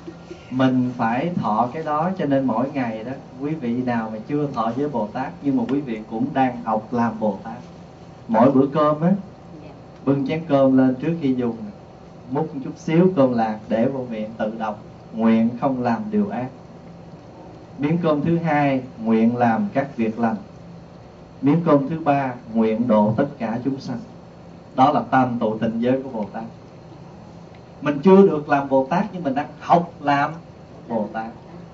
Mình phải thọ cái đó. Cho nên mỗi ngày đó, quý vị nào mà chưa thọ với Bồ Tát, nhưng mà quý vị cũng đang học làm Bồ Tát. Mỗi bữa cơm á, bưng chén cơm lên trước khi dùng, múc một chút xíu cơm lạc để vào miệng, tự đọc nguyện không làm điều ác. Miếng cơm thứ hai, nguyện làm các việc lành. Miếng cơm thứ ba, nguyện độ tất cả chúng sanh. Đó là tam tụ tịnh giới của Bồ Tát. Mình chưa được làm Bồ Tát, nhưng mình đang học làm Bồ Tát.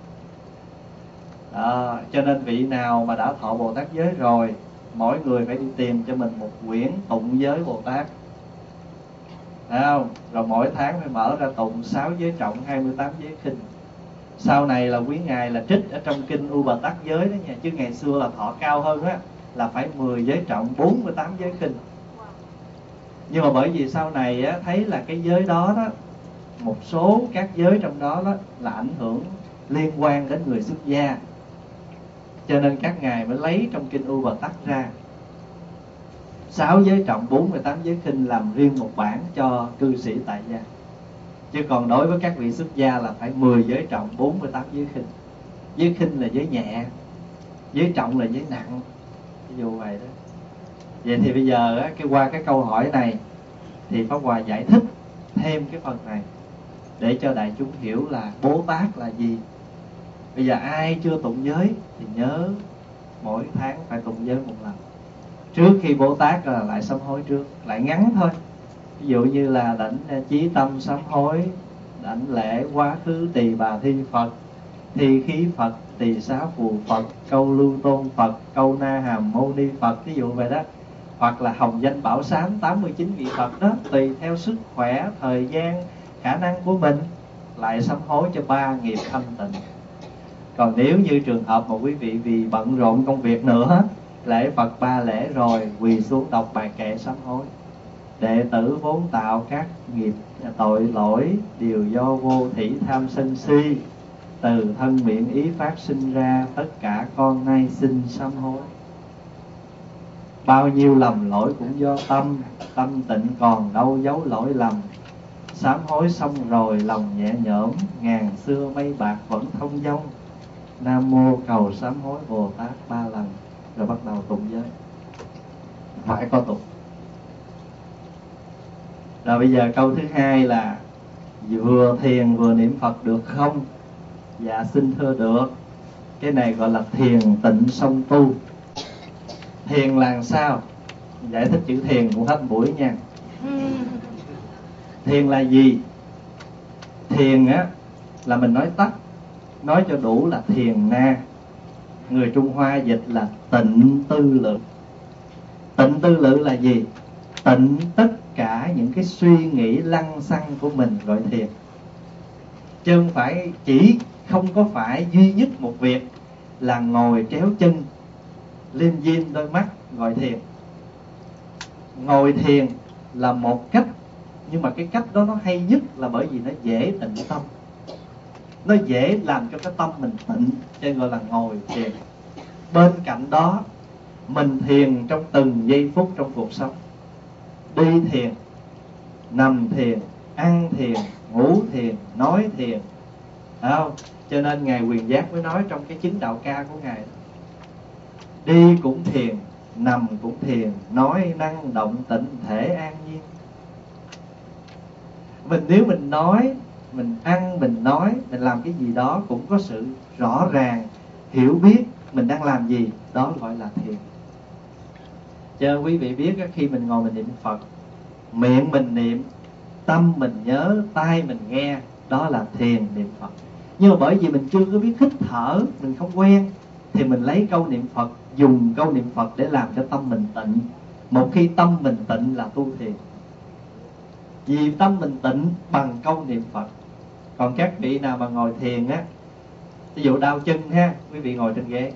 Đó, cho nên vị nào mà đã thọ Bồ Tát giới rồi, mỗi người phải đi tìm cho mình một quyển tụng giới Bồ Tát. Thấy không? Rồi mỗi tháng phải mở ra tụng 6 giới trọng, 28 giới khinh. Sau này là quý ngài là trích ở trong kinh U Bà Tát giới đó nha. Chứ ngày xưa là thọ cao hơn á, là phải 10 giới trọng, 48 giới khinh. Nhưng mà bởi vì sau này á, thấy là cái giới đó đó, một số các giới trong đó đó là ảnh hưởng liên quan đến người xuất gia, cho nên các ngài mới lấy trong kinh U Bà Tát ra 6 giới trọng, 48 giới khinh, làm riêng một bản cho cư sĩ tại gia. Chứ còn đối với các vị xuất gia là phải 10 giới trọng, 48 giới khinh. Giới khinh là giới nhẹ, giới trọng là giới nặng. Ví dụ vậy đó. Vậy thì bây giờ á, qua cái câu hỏi này thì Pháp Hòa giải thích thêm cái phần này để cho đại chúng hiểu là Bồ Tát là gì. Bây giờ ai chưa tụng giới thì nhớ mỗi tháng phải tụng giới một lần. Trước khi Bồ Tát là lại sám hối trước, lại ngắn thôi. Ví dụ như là đảnh chí tâm sám hối, đảnh lễ quá khứ tỳ bà thi Phật, thi khí Phật, tỳ xá phù Phật, câu lưu tôn Phật, câu na hàm mâu ni Phật. Ví dụ vậy đó. Hoặc là hồng danh bảo sám 89 vị Phật đó, tùy theo sức khỏe, thời gian, khả năng của mình, lại sám hối cho 3 nghiệp thanh tịnh. Còn nếu như trường hợp mà quý vị vì bận rộn công việc nữa, lễ Phật 3 lễ rồi, quỳ xuống đọc bài kệ sám hối. Đệ tử vốn tạo các nghiệp tội lỗi đều do vô thỉ tham sân si, từ thân miệng ý phát sinh ra, tất cả con nay xin sám hối. Bao nhiêu lầm lỗi cũng do tâm, tâm tịnh còn đâu giấu lỗi lầm. Sám hối xong rồi lòng nhẹ nhõm, ngàn xưa mây bạc vẫn thông dong. Nam mô cầu sám hối Bồ Tát 3 lần. Rồi bắt đầu tụng giới. Phải có tụng. Rồi bây giờ câu thứ hai là vừa thiền vừa niệm Phật được không? Dạ xin thưa được. Cái này gọi là thiền tịnh song tu. Thiền là sao? Giải thích chữ thiền cũng hết buổi nha. Thiền là gì? Thiền á là mình nói tắt, nói cho đủ là thiền na. Người Trung Hoa dịch là tịnh tư lự. Tịnh tư lự là gì? Tịnh tất cả những cái suy nghĩ lăng xăng của mình gọi thiền. Chứ không phải chỉ không có phải duy nhất một việc là ngồi tréo chân, liêm diêm đôi mắt gọi thiền. Ngồi thiền là một cách, nhưng mà cái cách đó nó hay nhất là bởi vì nó dễ tịnh tâm. Nó dễ làm cho cái tâm mình tịnh, cho nên gọi là ngồi thiền. Bên cạnh đó, mình thiền trong từng giây phút trong cuộc sống. Đi thiền, nằm thiền, ăn thiền, ngủ thiền, nói thiền. Thấy không? Cho nên Ngài Quyền Giác mới nói trong cái chứng đạo ca của Ngài, đi cũng thiền, nằm cũng thiền, nói năng động tịnh thể an nhiên. Nếu mình nói, mình ăn, mình nói, mình làm cái gì đó cũng có sự rõ ràng, hiểu biết mình đang làm gì, đó gọi là thiền. Cho quý vị biết khi mình ngồi mình niệm Phật, miệng mình niệm, tâm mình nhớ, tai mình nghe, đó là thiền niệm Phật. Nhưng mà bởi vì mình chưa có biết hít thở, mình không quen, thì mình lấy câu niệm Phật, dùng câu niệm Phật để làm cho tâm mình tịnh. Một khi tâm mình tịnh là tu thiền. Vì tâm mình tịnh bằng câu niệm Phật. Còn các vị nào mà ngồi thiền á, ví dụ đau chân ha, quý vị ngồi trên ghế.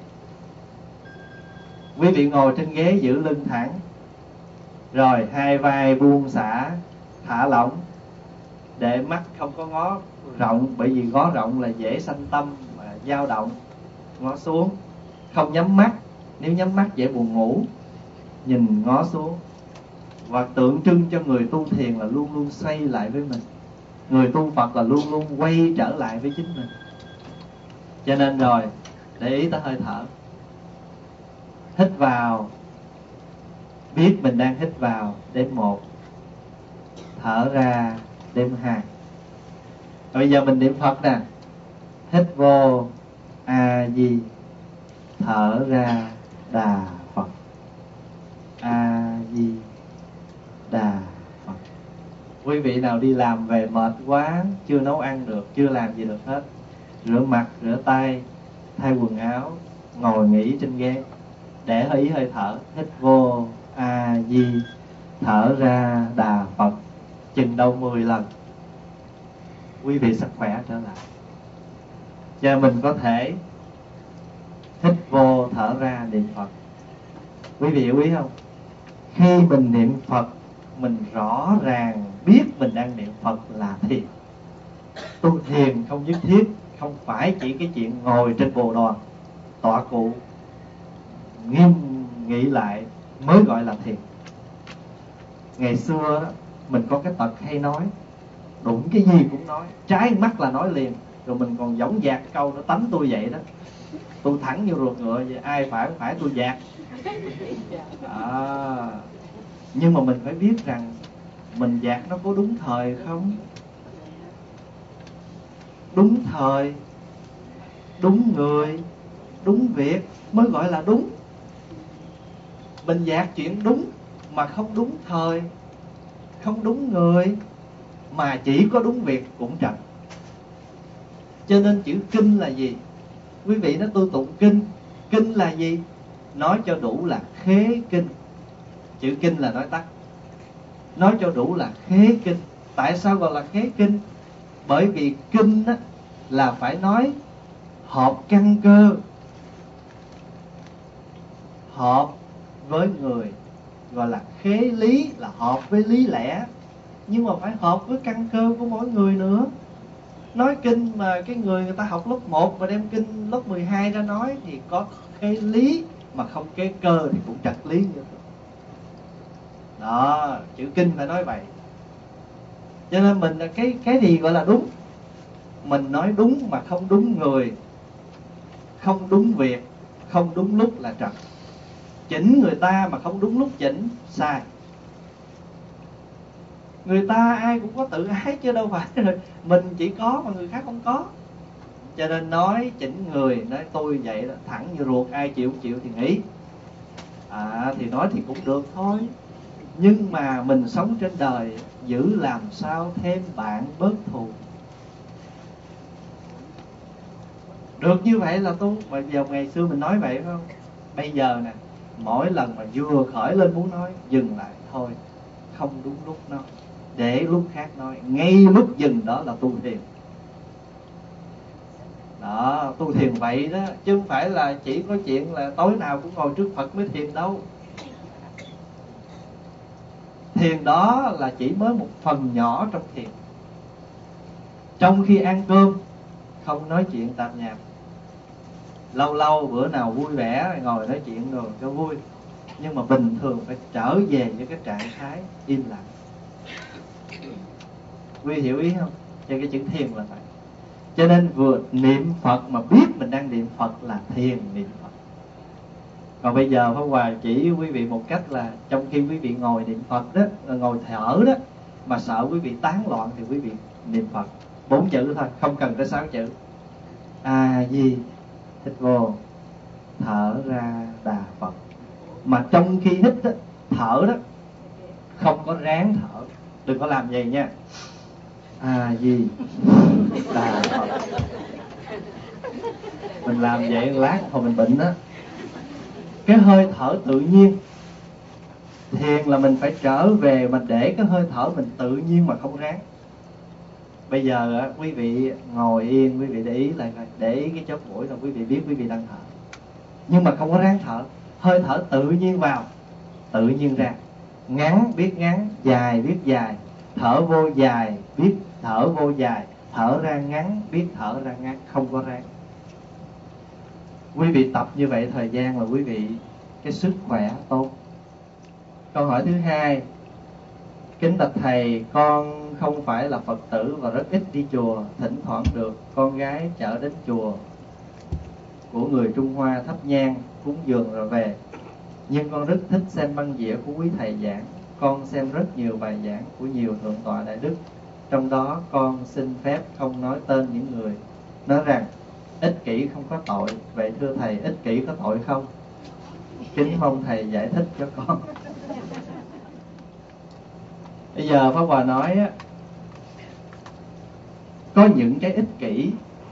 Quý vị ngồi trên ghế giữ lưng thẳng, rồi hai vai buông xả, thả lỏng, để mắt không có ngó rộng, bởi vì ngó rộng là dễ sanh tâm mà dao động. Ngó xuống, không nhắm mắt, nếu nhắm mắt dễ buồn ngủ. Nhìn ngó xuống, và tượng trưng cho người tu thiền là luôn luôn xoay lại với mình. Người tu Phật là luôn luôn quay trở lại với chính mình. Cho nên rồi để ý tới hơi thở. Hít vào, biết mình đang hít vào, đếm 1. Thở ra, đếm 2. Bây giờ mình niệm Phật nè. Hít vô A Di, thở ra Đà Phật. A Di Đà Phật. Quý vị nào đi làm về mệt quá, chưa nấu ăn được, chưa làm gì được hết, rửa mặt, rửa tay, thay quần áo, ngồi nghỉ trên ghế, để ý hơi thở. Hít vô A Di, thở ra Đà Phật, chừng đâu 10 lần, quý vị sẽ khỏe trở lại. Cho mình có thể hít vô thở ra niệm Phật. Quý vị hiểu ý không? Khi mình niệm Phật, mình rõ ràng biết mình đang niệm Phật là thiền. Tu thiền không nhất thiết không phải chỉ cái chuyện ngồi trên bồ đoàn tọa cụ nghiêm nghĩ lại mới gọi là thiền. Ngày xưa đó, mình có cái tật hay nói, đụng cái gì cũng nói, trái mắt là nói liền. Rồi mình còn dõng dạc câu nó tánh tôi vậy đó, tôi thẳng như ruột ngựa vậy, ai phải tôi dạt. Nhưng mà mình phải biết rằng mình dạt nó có đúng thời không? Đúng thời, đúng người, đúng việc mới gọi là đúng. Mình dạt chuyện đúng mà không đúng thời, không đúng người, mà chỉ có đúng việc cũng trật. Cho nên chữ kinh là gì? Quý vị nói tôi tụng kinh. Kinh là gì? Nói cho đủ là khế kinh. Chữ kinh là nói tắt. Nói cho đủ là khế kinh. Tại sao gọi là khế kinh? Bởi vì kinh á, là phải nói hợp căn cơ, hợp với người, gọi là khế lý, là hợp với lý lẽ. Nhưng mà phải hợp với căn cơ của mỗi người nữa. Nói kinh mà cái người ta học lớp 1 mà đem kinh lớp 12 ra nói thì có khế lý, mà không khế cơ thì cũng trật lý như thế. Đó, chữ kinh phải nói vậy. Cho nên mình là cái gì gọi là đúng? Mình nói đúng mà không đúng người, không đúng việc, không đúng lúc là trật. Chỉnh người ta mà không đúng lúc chỉnh, sai. Người ta ai cũng có tự ái chứ đâu phải rồi mình chỉ có mà người khác không có. Cho nên nói chỉnh người, nói tôi vậy đó, thẳng như ruột, ai chịu thì nghỉ. Thì nói thì cũng được thôi. Nhưng mà mình sống trên đời, giữ làm sao thêm bạn bớt thù. Được như vậy là tu. Mà giờ ngày xưa mình nói vậy phải không? Bây giờ nè, mỗi lần mà vừa khởi lên muốn nói, dừng lại thôi, không đúng lúc nói, để lúc khác nói. Ngay lúc dừng đó là tu thiền. Đó, tu thiền vậy đó, chứ không phải là chỉ có chuyện là tối nào cũng ngồi trước Phật mới thiền đâu. Thiền đó là chỉ mới một phần nhỏ trong thiền. Trong khi ăn cơm, không nói chuyện tạp nhạp. Lâu lâu bữa nào vui vẻ ngồi nói chuyện rồi cho vui. Nhưng mà bình thường phải trở về với cái trạng thái im lặng. Quý hiểu ý không? Cho cái chữ thiền là vậy. Cho nên vừa niệm Phật mà biết mình đang niệm Phật là thiền niệm Phật. Còn bây giờ Pháp Hòa chỉ quý vị một cách là trong khi quý vị ngồi niệm Phật đó, ngồi thở đó, mà sợ quý vị tán loạn thì quý vị niệm Phật 4 chữ thôi, không cần tới 6 chữ. A Di, hít vô, thở ra Đà Phật. Mà trong khi hít đó, thở đó, không có ráng thở. Đừng có làm vậy nha. A Di Đà Phật. Mình làm vậy lát thôi mình bệnh đó. Cái hơi thở tự nhiên. Thiền là mình phải trở về mà để cái hơi thở mình tự nhiên mà không ráng. Bây giờ quý vị ngồi yên, quý vị để ý lại coi, để ý cái chóp mũi là quý vị biết quý vị đang thở. Nhưng mà không có ráng thở. Hơi thở tự nhiên vào, tự nhiên ra. Ngắn biết ngắn, dài biết dài. Thở vô dài biết thở vô dài. Thở ra ngắn biết thở ra ngắn, không có ráng. Quý vị tập như vậy thời gian là quý vị cái sức khỏe tốt. Câu hỏi thứ hai, Kính bạch thầy, con không phải là Phật tử và rất ít đi chùa. Thỉnh thoảng được con gái chở đến chùa của người Trung Hoa thắp nhang, cúng dường rồi về. Nhưng con rất thích xem băng đĩa của quý thầy giảng. Con xem rất nhiều bài giảng của nhiều thượng tọa đại đức. Trong đó con xin phép không nói tên những người, nói rằng ích kỷ không có tội. Vậy thưa thầy, ích kỷ có tội không? Kính mong thầy giải thích cho con. Bây giờ Pháp Hòa nói á, có những cái ích kỷ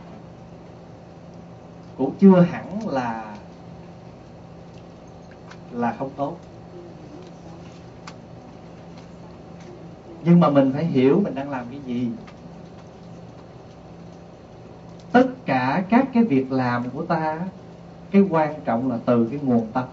cũng chưa hẳn là không tốt. Nhưng mà mình phải hiểu mình đang làm cái gì. Tất cả các cái việc làm của ta, cái quan trọng là từ cái nguồn tâm.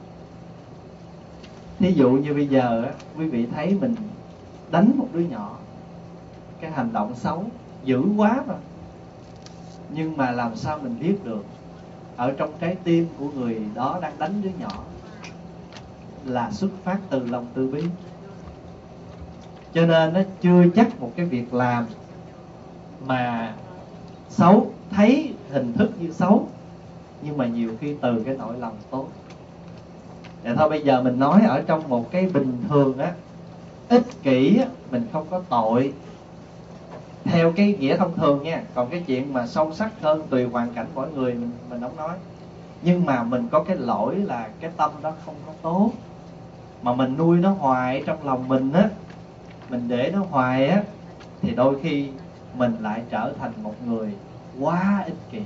Ví dụ như bây giờ á, quý vị thấy mình đánh một đứa nhỏ, cái hành động xấu dữ quá mà. Nhưng mà làm sao mình biết được ở trong trái tim của người đó đang đánh đứa nhỏ là xuất phát từ lòng từ bi. Cho nên nó chưa chắc một cái việc làm mà xấu, thấy hình thức như xấu, nhưng mà nhiều khi từ cái nỗi lòng tốt. Để thôi bây giờ mình nói ở trong một cái bình thường á, ích kỷ á, mình không có tội theo cái nghĩa thông thường nha. Còn cái chuyện mà sâu sắc hơn tùy hoàn cảnh mỗi người mình không nói. Nhưng mà mình có cái lỗi là cái tâm đó không có tốt, mà mình nuôi nó hoài trong lòng mình á, mình để nó hoài á, thì đôi khi mình lại trở thành một người quá ích kỷ.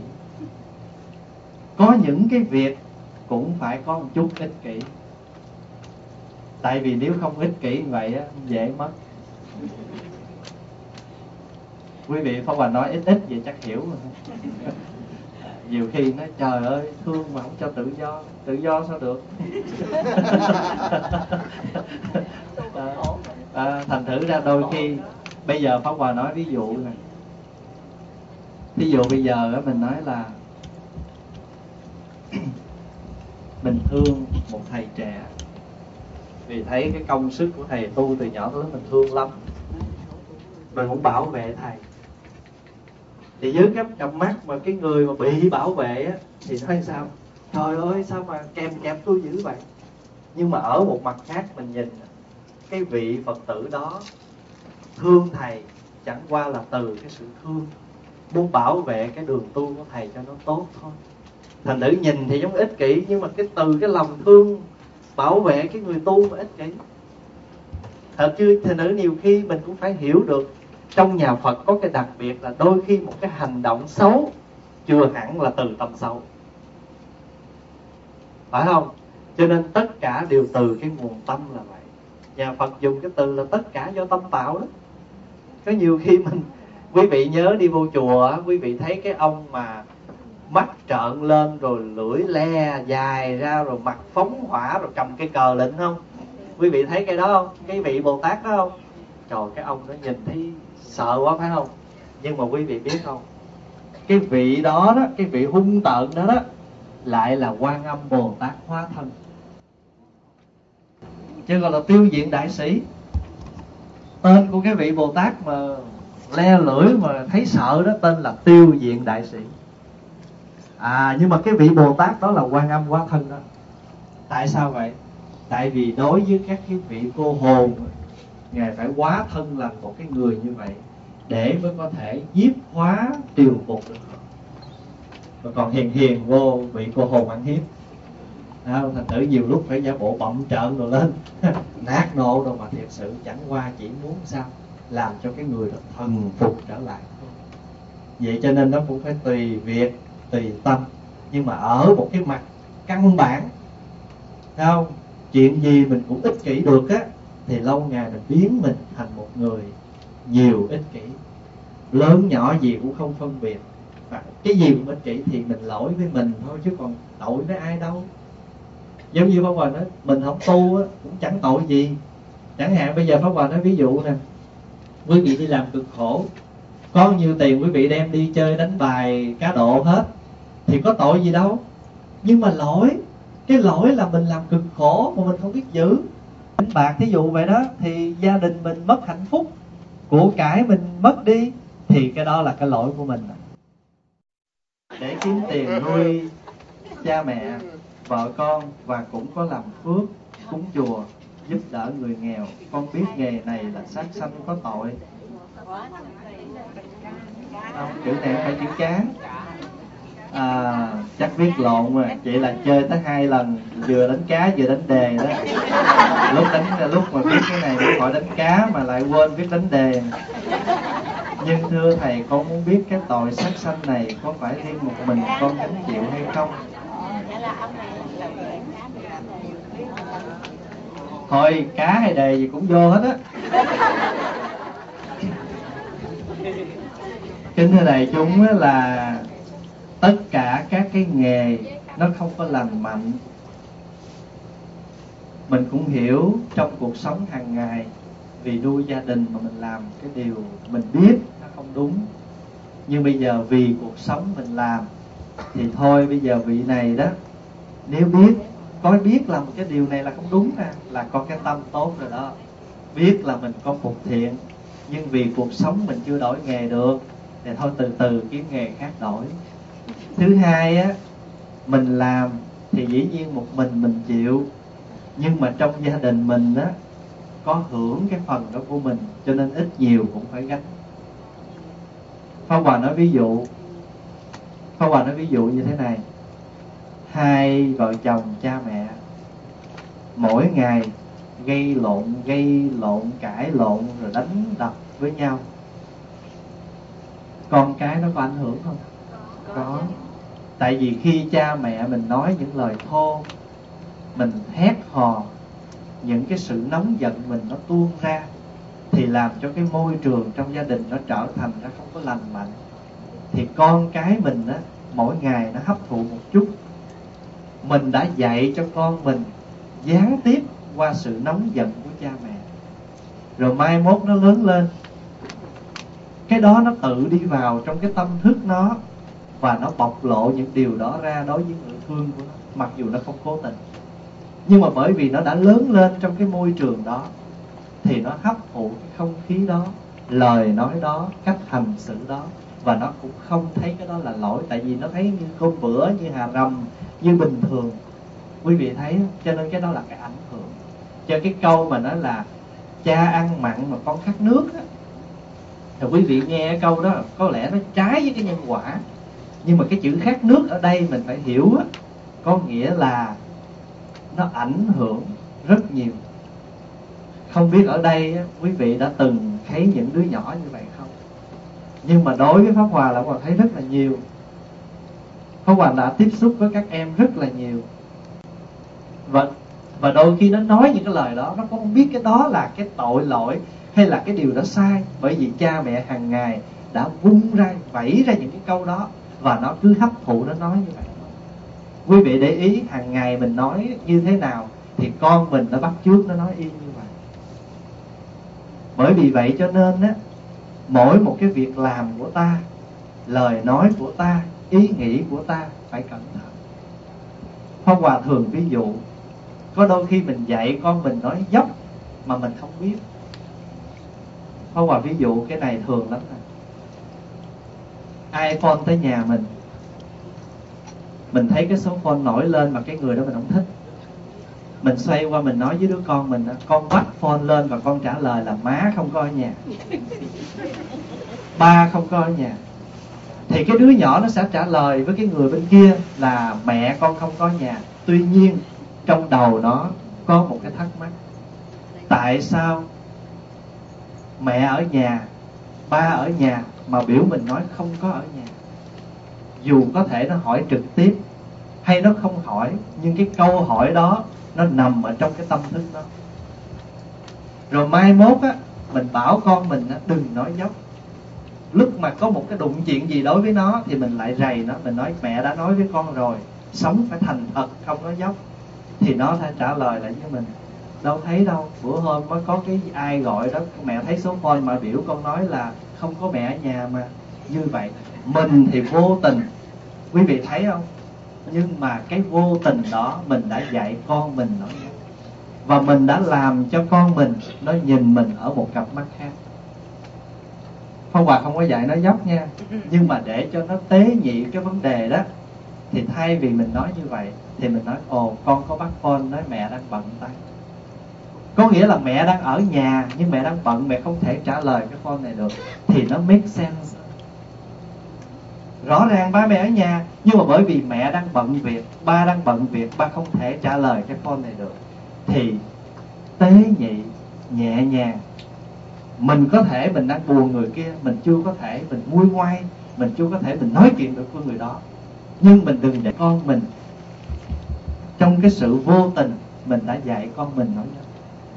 Có những cái việc cũng phải có một chút ích kỷ. Tại vì nếu không ích kỷ như vậy á, dễ mất. Quý vị Pháp Hòa nói ít ít vậy chắc hiểu rồi. Nhiều khi nói trời ơi thương mà không cho tự do sao được. Thành thử ra đôi khi bây giờ Pháp Hòa nói ví dụ này. Ví dụ bây giờ mình nói là mình thương một thầy trẻ vì thấy cái công sức của thầy tu từ nhỏ tới lớn, mình thương lắm, mình cũng bảo vệ thầy. Thì dưới cái cặp mắt mà cái người mà bị bảo vệ á, thì nói sao? Trời ơi sao mà kèm tôi dữ vậy? Nhưng mà ở một mặt khác mình nhìn cái vị Phật tử đó thương thầy chẳng qua là từ cái sự thương, muốn bảo vệ cái đường tu của thầy cho nó tốt thôi. Thành thử nhìn thì giống ích kỷ, nhưng mà cái từ cái lòng thương bảo vệ cái người tu mà ích kỷ. Thật chứ, thành thử nhiều khi mình cũng phải hiểu được trong nhà Phật có cái đặc biệt là đôi khi một cái hành động xấu chưa hẳn là từ tâm xấu, phải không? Cho nên tất cả đều từ cái nguồn tâm là vậy. Nhà Phật dùng cái từ là tất cả do tâm tạo đó. Có nhiều khi quý vị nhớ đi vô chùa, quý vị thấy cái ông mà mắt trợn lên rồi lưỡi le dài ra rồi mặt phóng hỏa rồi cầm cây cờ lệnh không? Quý vị thấy cái đó không? Cái vị Bồ Tát đó không? Trời, cái ông đó nhìn thấy sợ quá phải không? Nhưng mà quý vị biết không, cái vị đó đó, cái vị hung tợn đó đó lại là Quan Âm Bồ Tát hóa thân, chứ gọi là Tiêu Diện Đại Sĩ. Tên của cái vị Bồ Tát mà le lưỡi mà thấy sợ đó tên là Tiêu Diện Đại Sĩ. Nhưng mà cái vị Bồ Tát đó là Quan Âm hóa thân đó. Tại sao vậy? Tại vì đối với các cái vị cô hồn, Ngài phải hóa thân làm một cái người như vậy để mới có thể nhiếp hóa điều phục được họ. Và còn hiền vô vị cô hồn ăn hiếp. Thành thử nhiều lúc phải giả bộ bậm trợn rồi lên nát nộ đâu, mà thiệt sự chẳng qua chỉ muốn sao làm cho cái người đó thần phục trở lại. Vậy cho nên nó cũng phải tùy việc, tùy tâm. Nhưng mà ở một cái mặt căn bản, thấy không? Chuyện gì mình cũng ích kỷ được á, thì lâu ngày mình biến mình thành một người nhiều ích kỷ, lớn nhỏ gì cũng không phân biệt. Và cái gì cũng ích kỷ thì mình lỗi với mình thôi, chứ còn tội với ai đâu. Giống như Pháp Hòa nói, mình không tu á, cũng chẳng tội gì. Chẳng hạn bây giờ Pháp Hòa nói ví dụ nè, quý vị đi làm cực khổ, có nhiêu tiền quý vị đem đi chơi đánh bài cá độ hết, thì có tội gì đâu. Nhưng mà cái lỗi là mình làm cực khổ mà mình không biết giữ. đánh bạc thí dụ vậy đó, thì gia đình mình mất hạnh phúc, của cải mình mất đi, thì cái đó là cái lỗi của mình. Để kiếm tiền nuôi cha mẹ, vợ con, và cũng có làm phước, cúng chùa, giúp đỡ người nghèo. Con biết nghề này là sát sanh có tội. Không, chữ này phải chữ Cán. Chắc viết lộn rồi. Vậy là chơi tới 2 lần, vừa đánh cá vừa đánh đề đó. Lúc mà viết cái này để hỏi đánh cá mà lại quên viết đánh đề. Nhưng thưa thầy, con muốn biết cái tội sát sanh này có phải riêng một mình con gánh chịu hay không? Thôi cá hay đề gì cũng vô hết á. Kính thưa đại chúng là tất cả các cái nghề nó không có lành mạnh. Mình cũng hiểu trong cuộc sống hàng ngày, vì nuôi gia đình mà mình làm cái điều mình biết nó không đúng. Nhưng bây giờ vì cuộc sống mình làm, thì thôi bây giờ vị này đó, nếu biết là một cái điều này là không đúng nè, là có cái tâm tốt rồi đó. Biết là mình có phục thiện, nhưng vì cuộc sống mình chưa đổi nghề được, thì thôi từ từ kiếm nghề khác đổi. Thứ hai á, mình làm thì dĩ nhiên một mình chịu, nhưng mà trong gia đình mình á có hưởng cái phần đó của mình, cho nên ít nhiều cũng phải gánh. Pháp Hòa nói ví dụ như thế này: 2 vợ chồng cha mẹ mỗi ngày gây lộn, cãi lộn rồi đánh đập với nhau, con cái nó có ảnh hưởng không? Có. Tại vì khi cha mẹ mình nói những lời thô, mình hét hò, những cái sự nóng giận mình nó tuôn ra, thì làm cho cái môi trường trong gia đình nó trở thành nó không có lành mạnh. Thì con cái mình á, mỗi ngày nó hấp thụ một chút. Mình đã dạy cho con mình gián tiếp qua sự nóng giận của cha mẹ, rồi mai mốt nó lớn lên, cái đó nó tự đi vào trong cái tâm thức nó, và nó bộc lộ những điều đó ra đối với người thương của nó, mặc dù nó không cố tình. Nhưng mà bởi vì nó đã lớn lên trong cái môi trường đó, thì nó hấp thụ cái không khí đó, lời nói đó, cách hành xử đó, và nó cũng không thấy cái đó là lỗi. Tại vì nó thấy như cơm bữa, như hà rầm, như bình thường. Quý vị thấy, cho nên cái đó là cái ảnh hưởng. Cho cái câu mà nói là cha ăn mặn mà con khát nước á, thì quý vị nghe cái câu đó có lẽ nó trái với cái nhân quả. Nhưng mà cái chữ khát nước ở đây mình phải hiểu á, có nghĩa là nó ảnh hưởng rất nhiều. Không biết ở đây á, quý vị đã từng thấy những đứa nhỏ như vậy không? Nhưng mà đối với Pháp Hòa là Pháp Hòa thấy rất là nhiều. Pháp Hòa đã tiếp xúc với các em rất là nhiều. Và đôi khi nó nói những cái lời đó, nó cũng không biết cái đó là cái tội lỗi hay là cái điều đó sai. Bởi vì cha mẹ hàng ngày đã vung ra, vẫy ra những cái câu đó, và nó cứ hấp thụ, nó nói như vậy. Quý vị để ý hàng ngày mình nói như thế nào, thì con mình nó bắt chước nó nói y như vậy. Bởi vì vậy cho nên á, mỗi một cái việc làm của ta, lời nói của ta, ý nghĩ của ta phải cẩn thận. Pháp Hòa thường ví dụ, có đôi khi mình dạy con mình nói dốc mà mình không biết. Pháp Hòa ví dụ cái này thường lắm nè. iPhone tới nhà mình thấy cái số phone nổi lên mà cái người đó mình không thích, mình xoay qua mình nói với đứa con mình, con bắt phone lên và con trả lời là má không có ở nhà, ba không có ở nhà. Thì cái đứa nhỏ nó sẽ trả lời với cái người bên kia là mẹ con không có ở nhà. Tuy nhiên trong đầu nó có một cái thắc mắc: tại sao mẹ ở nhà, ba ở nhà mà biểu mình nói không có ở nhà? Dù có thể nó hỏi trực tiếp hay nó không hỏi, nhưng cái câu hỏi đó nó nằm ở trong cái tâm thức đó. Rồi mai mốt á, mình bảo con mình á, đừng nói dốc. Lúc mà có một cái đụng chuyện gì đối với nó, thì mình lại rầy nó, mình nói mẹ đã nói với con rồi, sống phải thành thật, không nói dốc. Thì nó sẽ trả lời lại với mình: đâu thấy đâu, bữa hôm mới có cái ai gọi đó, mẹ thấy số phone mà biểu con nói là không có mẹ ở nhà mà. Như vậy mình thì vô tình, quý vị thấy không? Nhưng mà cái vô tình đó mình đã dạy con mình nói dốc. và mình đã làm cho con mình nó nhìn mình ở một cặp mắt khác. Phong Hòa không có dạy nó dốc nha, nhưng mà để cho nó tế nhị cái vấn đề đó, thì thay vì mình nói như vậy thì mình nói ồ con có bắt phone, nói mẹ đang bận tay. Có nghĩa là mẹ đang ở nhà nhưng mẹ đang bận, mẹ không thể trả lời cái phone này được, thì nó make sense. Rõ ràng ba mẹ ở nhà, nhưng mà bởi vì mẹ đang bận việc, ba đang bận việc, ba không thể trả lời cái phone này được, thì tế nhị, nhẹ nhàng. Mình có thể mình đang buồn người kia, mình chưa có thể mình nguôi ngoai, mình chưa có thể mình nói chuyện được với người đó, nhưng mình đừng để con mình trong cái sự vô tình mình đã dạy con mình nói dốc.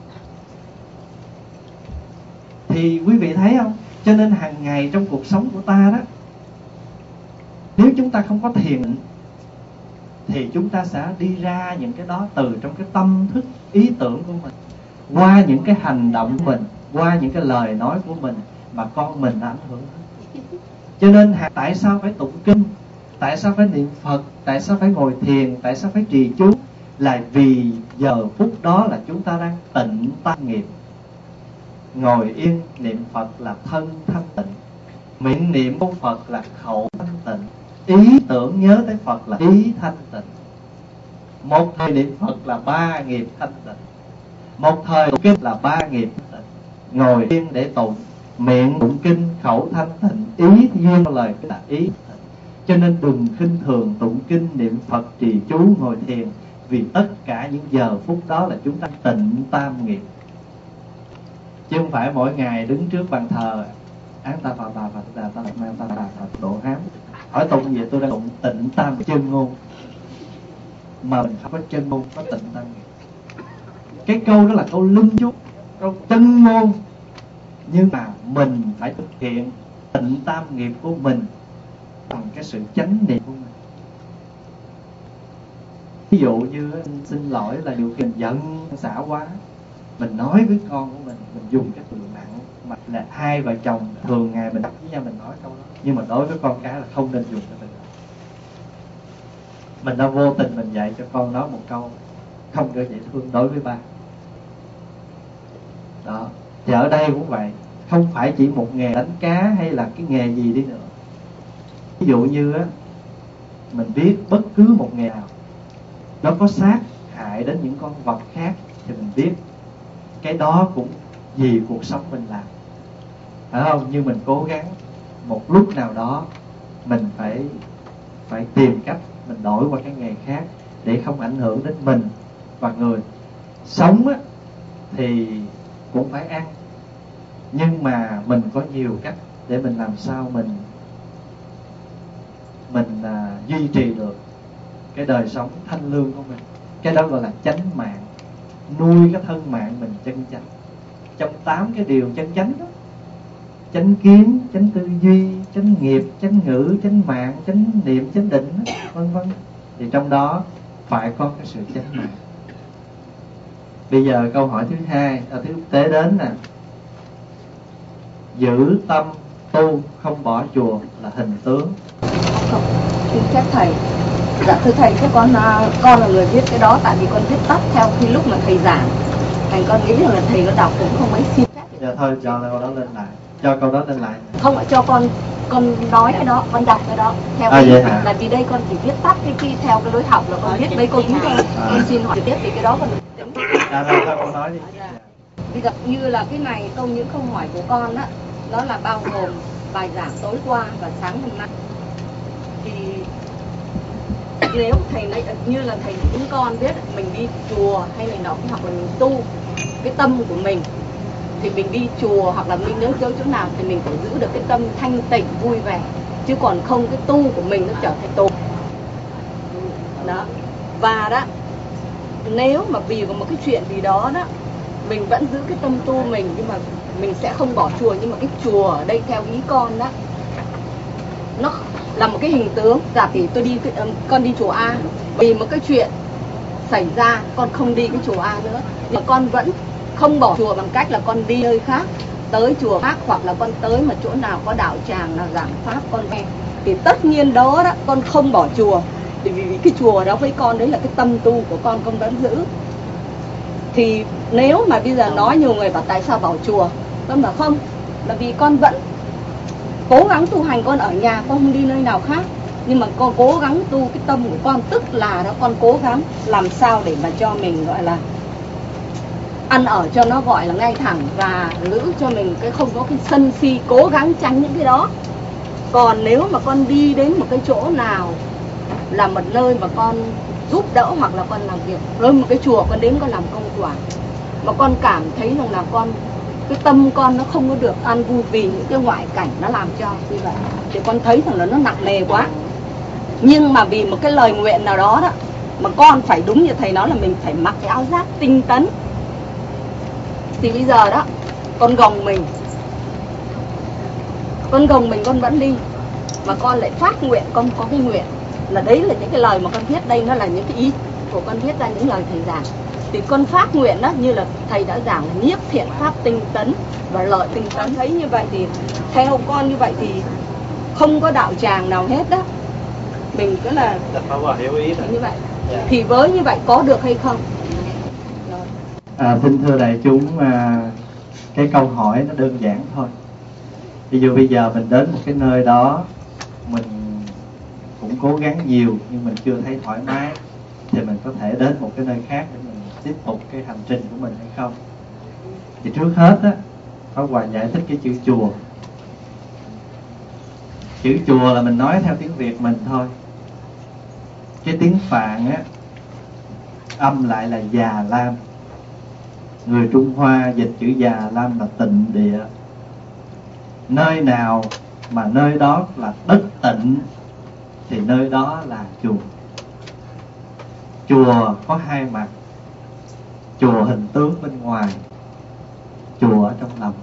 Thì quý vị thấy không? Cho nên hàng ngày trong cuộc sống của ta đó, nếu chúng ta không có thiền thì chúng ta sẽ đi ra những cái đó từ trong cái tâm thức, ý tưởng của mình, qua những cái hành động của mình, qua những cái lời nói của mình mà con mình đã ảnh hưởng. Cho nên tại sao phải tụng kinh, tại sao phải niệm Phật, tại sao phải ngồi thiền, tại sao phải trì chú, là vì giờ phút đó là chúng ta đang tịnh tam nghiệp. Ngồi yên niệm Phật là thân thanh tịnh, miệng niệm của Phật là khẩu thanh tịnh, ý tưởng nhớ tới Phật là ý thanh tịnh. Một thời niệm Phật là 3 nghiệp thanh tịnh, một thời tụng kinh là 3 nghiệp thanh tịnh. Ngồi yên để tụng, miệng tụng kinh, khẩu thanh tịnh, ý duyên lời là ý thanh tịnh. Cho nên đừng khinh thường tụng kinh, niệm Phật, trì chú, ngồi thiền, vì tất cả những giờ phút đó là chúng ta tịnh tam nghiệp. Chứ không phải mỗi ngày đứng trước bàn thờ án ta phà bà Phật đà ta mang ta đà Phật độ hám, hỏi tụng gì tôi đang tụng tịnh tam chân ngôn, mà mình không có chân ngôn, có tịnh tam nghiệp. Cái câu đó là câu linh chú, câu chân ngôn, nhưng mà mình phải thực hiện tịnh tam nghiệp của mình bằng cái sự chánh niệm của mình. Ví dụ như xin lỗi là điều khiển giận xả quá, mình nói với con của mình dùng cái từ nặng, mà là hai vợ chồng thường ngày mình với nhau mình nói câu đó, nhưng mà đối với con cái là không nên dùng cái từ đó. Mình đã vô tình mình dạy cho con nói một câu không có dễ thương đối với ba. Đó, thì ở đây cũng vậy, không phải chỉ một nghề đánh cá hay là cái nghề gì đi nữa. Ví dụ như á, mình biết bất cứ một nghề nào nó có sát hại đến những con vật khác thì mình biết cái đó cũng vì cuộc sống mình làm, phải không? Nhưng mình cố gắng một lúc nào đó mình phải tìm cách mình đổi qua cái nghề khác để không ảnh hưởng đến mình và người. Sống á, thì cũng phải ăn, nhưng mà mình có nhiều cách để mình làm sao mình duy trì được cái đời sống thanh lương của mình. Cái đó gọi là chánh mạng, nuôi cái thân mạng mình chân chánh. Trong 8 cái điều chân chánh đó, chánh kiến, chánh tư duy, chánh nghiệp, chánh ngữ, chánh mạng, chánh niệm, chánh định, vân vân, thì trong đó phải có cái sự chánh mạng. Bây giờ câu hỏi thứ hai, thứ tế đến nè, giữ tâm tu không bỏ chùa là hình tướng. Không, xin phép thầy. Dạ thưa thầy, thế con là người viết cái đó, tại vì con viết tắt theo khi lúc mà thầy giảng, thành con nghĩ là thầy có đọc cũng không mấy xin phép. Dạ thôi cho câu đó lên lại, cho câu đó lên lại. Không phải cho con nói cái đó, con đọc cái đó theo là vì đây con chỉ viết tắt cái theo cái lối học là con viết mấy câu ý thôi. Con xin hỏi tiếp vì cái đó con tính. Thôi con nói đi. Bây giờ như là cái này những câu hỏi của con đó, nó là bao gồm bài giảng tối qua và sáng hôm nay. Thì nếu thầy nói như là thầy chúng con biết mình đi chùa hay này nọ, hoặc là mình tu cái tâm của mình, thì mình đi chùa hoặc là mình đến chỗ nào thì mình phải giữ được cái tâm thanh tịnh vui vẻ, chứ còn không cái tu của mình nó trở thành tù đó. Và đó, nếu mà vì một cái chuyện gì đó đó mình vẫn giữ cái tâm tu mình, nhưng mà mình sẽ không bỏ chùa, nhưng mà cái chùa ở đây theo ý con đó, nó là một cái hình tướng. Giả tỷ tôi đi con đi chùa A, vì một cái chuyện xảy ra con không đi cái chùa A nữa, mà con vẫn không bỏ chùa bằng cách là con đi nơi khác, tới chùa khác, hoặc là con tới mà chỗ nào có đạo tràng nào giảng pháp con nghe, thì tất nhiên đó con không bỏ chùa, vì cái chùa đó với con đấy là cái tâm tu của con vẫn giữ. Thì nếu mà bây giờ nói nhiều người bảo tại sao bảo chùa, con bảo không, là vì con vẫn cố gắng tu hành, con ở nhà con không đi nơi nào khác, nhưng mà con cố gắng tu cái tâm của con, tức là đó con cố gắng làm sao để mà cho mình gọi là ăn ở cho nó gọi là ngay thẳng, và giữ cho mình cái không có cái sân si, cố gắng tránh những cái đó. Còn nếu mà con đi đến một cái chỗ nào là một nơi mà con giúp đỡ hoặc là con làm việc, rồi một cái chùa con đến con làm công quả, mà con cảm thấy rằng là cái tâm con nó không có được an vui vì những cái ngoại cảnh nó làm cho như vậy, thì con thấy rằng là nó nặng nề quá. Nhưng mà vì một cái lời nguyện nào đó đó mà con phải đúng như thầy nói là mình phải mặc cái áo giáp tinh tấn, thì bây giờ đó con gồng mình con vẫn đi, mà con lại phát nguyện, con có cái nguyện là đấy là những cái lời mà con viết đây, nó là những cái ý của con viết ra những lời thầy giảng. Thì con phát nguyện đó, như là thầy đã giảng là nhiếp thiện pháp tinh tấn và lợi tinh tấn. Thấy như vậy thì theo con như vậy thì không có đạo tràng nào hết đó, mình cứ là hiểu ý như vậy. Thì với như vậy có được hay không? Xin thưa đại chúng, cái câu hỏi nó đơn giản thôi. Ví dụ bây giờ mình đến một cái nơi đó, mình cũng cố gắng nhiều nhưng mình chưa thấy thoải mái, thì mình có thể đến một cái nơi khác để mình tiếp tục cái hành trình của mình hay không? Thì trước hết á, Pháp Hòa giải thích cái chữ chùa. Chữ chùa là mình nói theo tiếng Việt mình thôi. Cái tiếng Phạn á, âm lại là Già Lam. Người Trung Hoa dịch chữ Già Lam là tịnh địa. Nơi nào mà nơi đó là đất tịnh thì nơi đó là chùa. Chùa có hai mặt: chùa hình tướng bên ngoài, chùa ở trong lòng.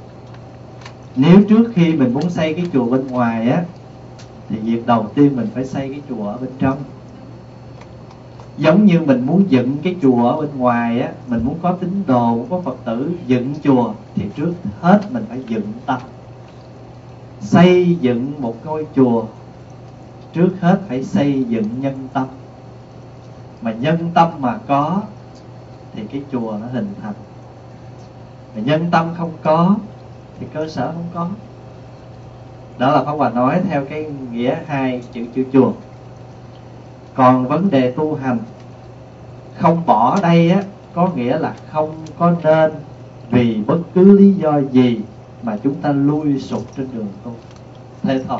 Nếu trước khi mình muốn xây cái chùa bên ngoài á, thì việc đầu tiên mình phải xây cái chùa ở bên trong. Giống như mình muốn dựng cái chùa ở bên ngoài á, mình muốn có tín đồ, muốn có Phật tử dựng chùa, thì trước hết mình phải dựng tâm. Xây dựng một ngôi chùa, trước hết phải xây dựng nhân tâm. Mà nhân tâm mà có thì cái chùa nó hình thành. Mà nhân tâm không có thì cơ sở không có. Đó là Pháp Hòa nói theo cái nghĩa hai chữ chùa. Còn vấn đề tu hành, không bỏ đây á, có nghĩa là không có nên vì bất cứ lý do gì mà chúng ta lui sụp trên đường tu. Thế thôi.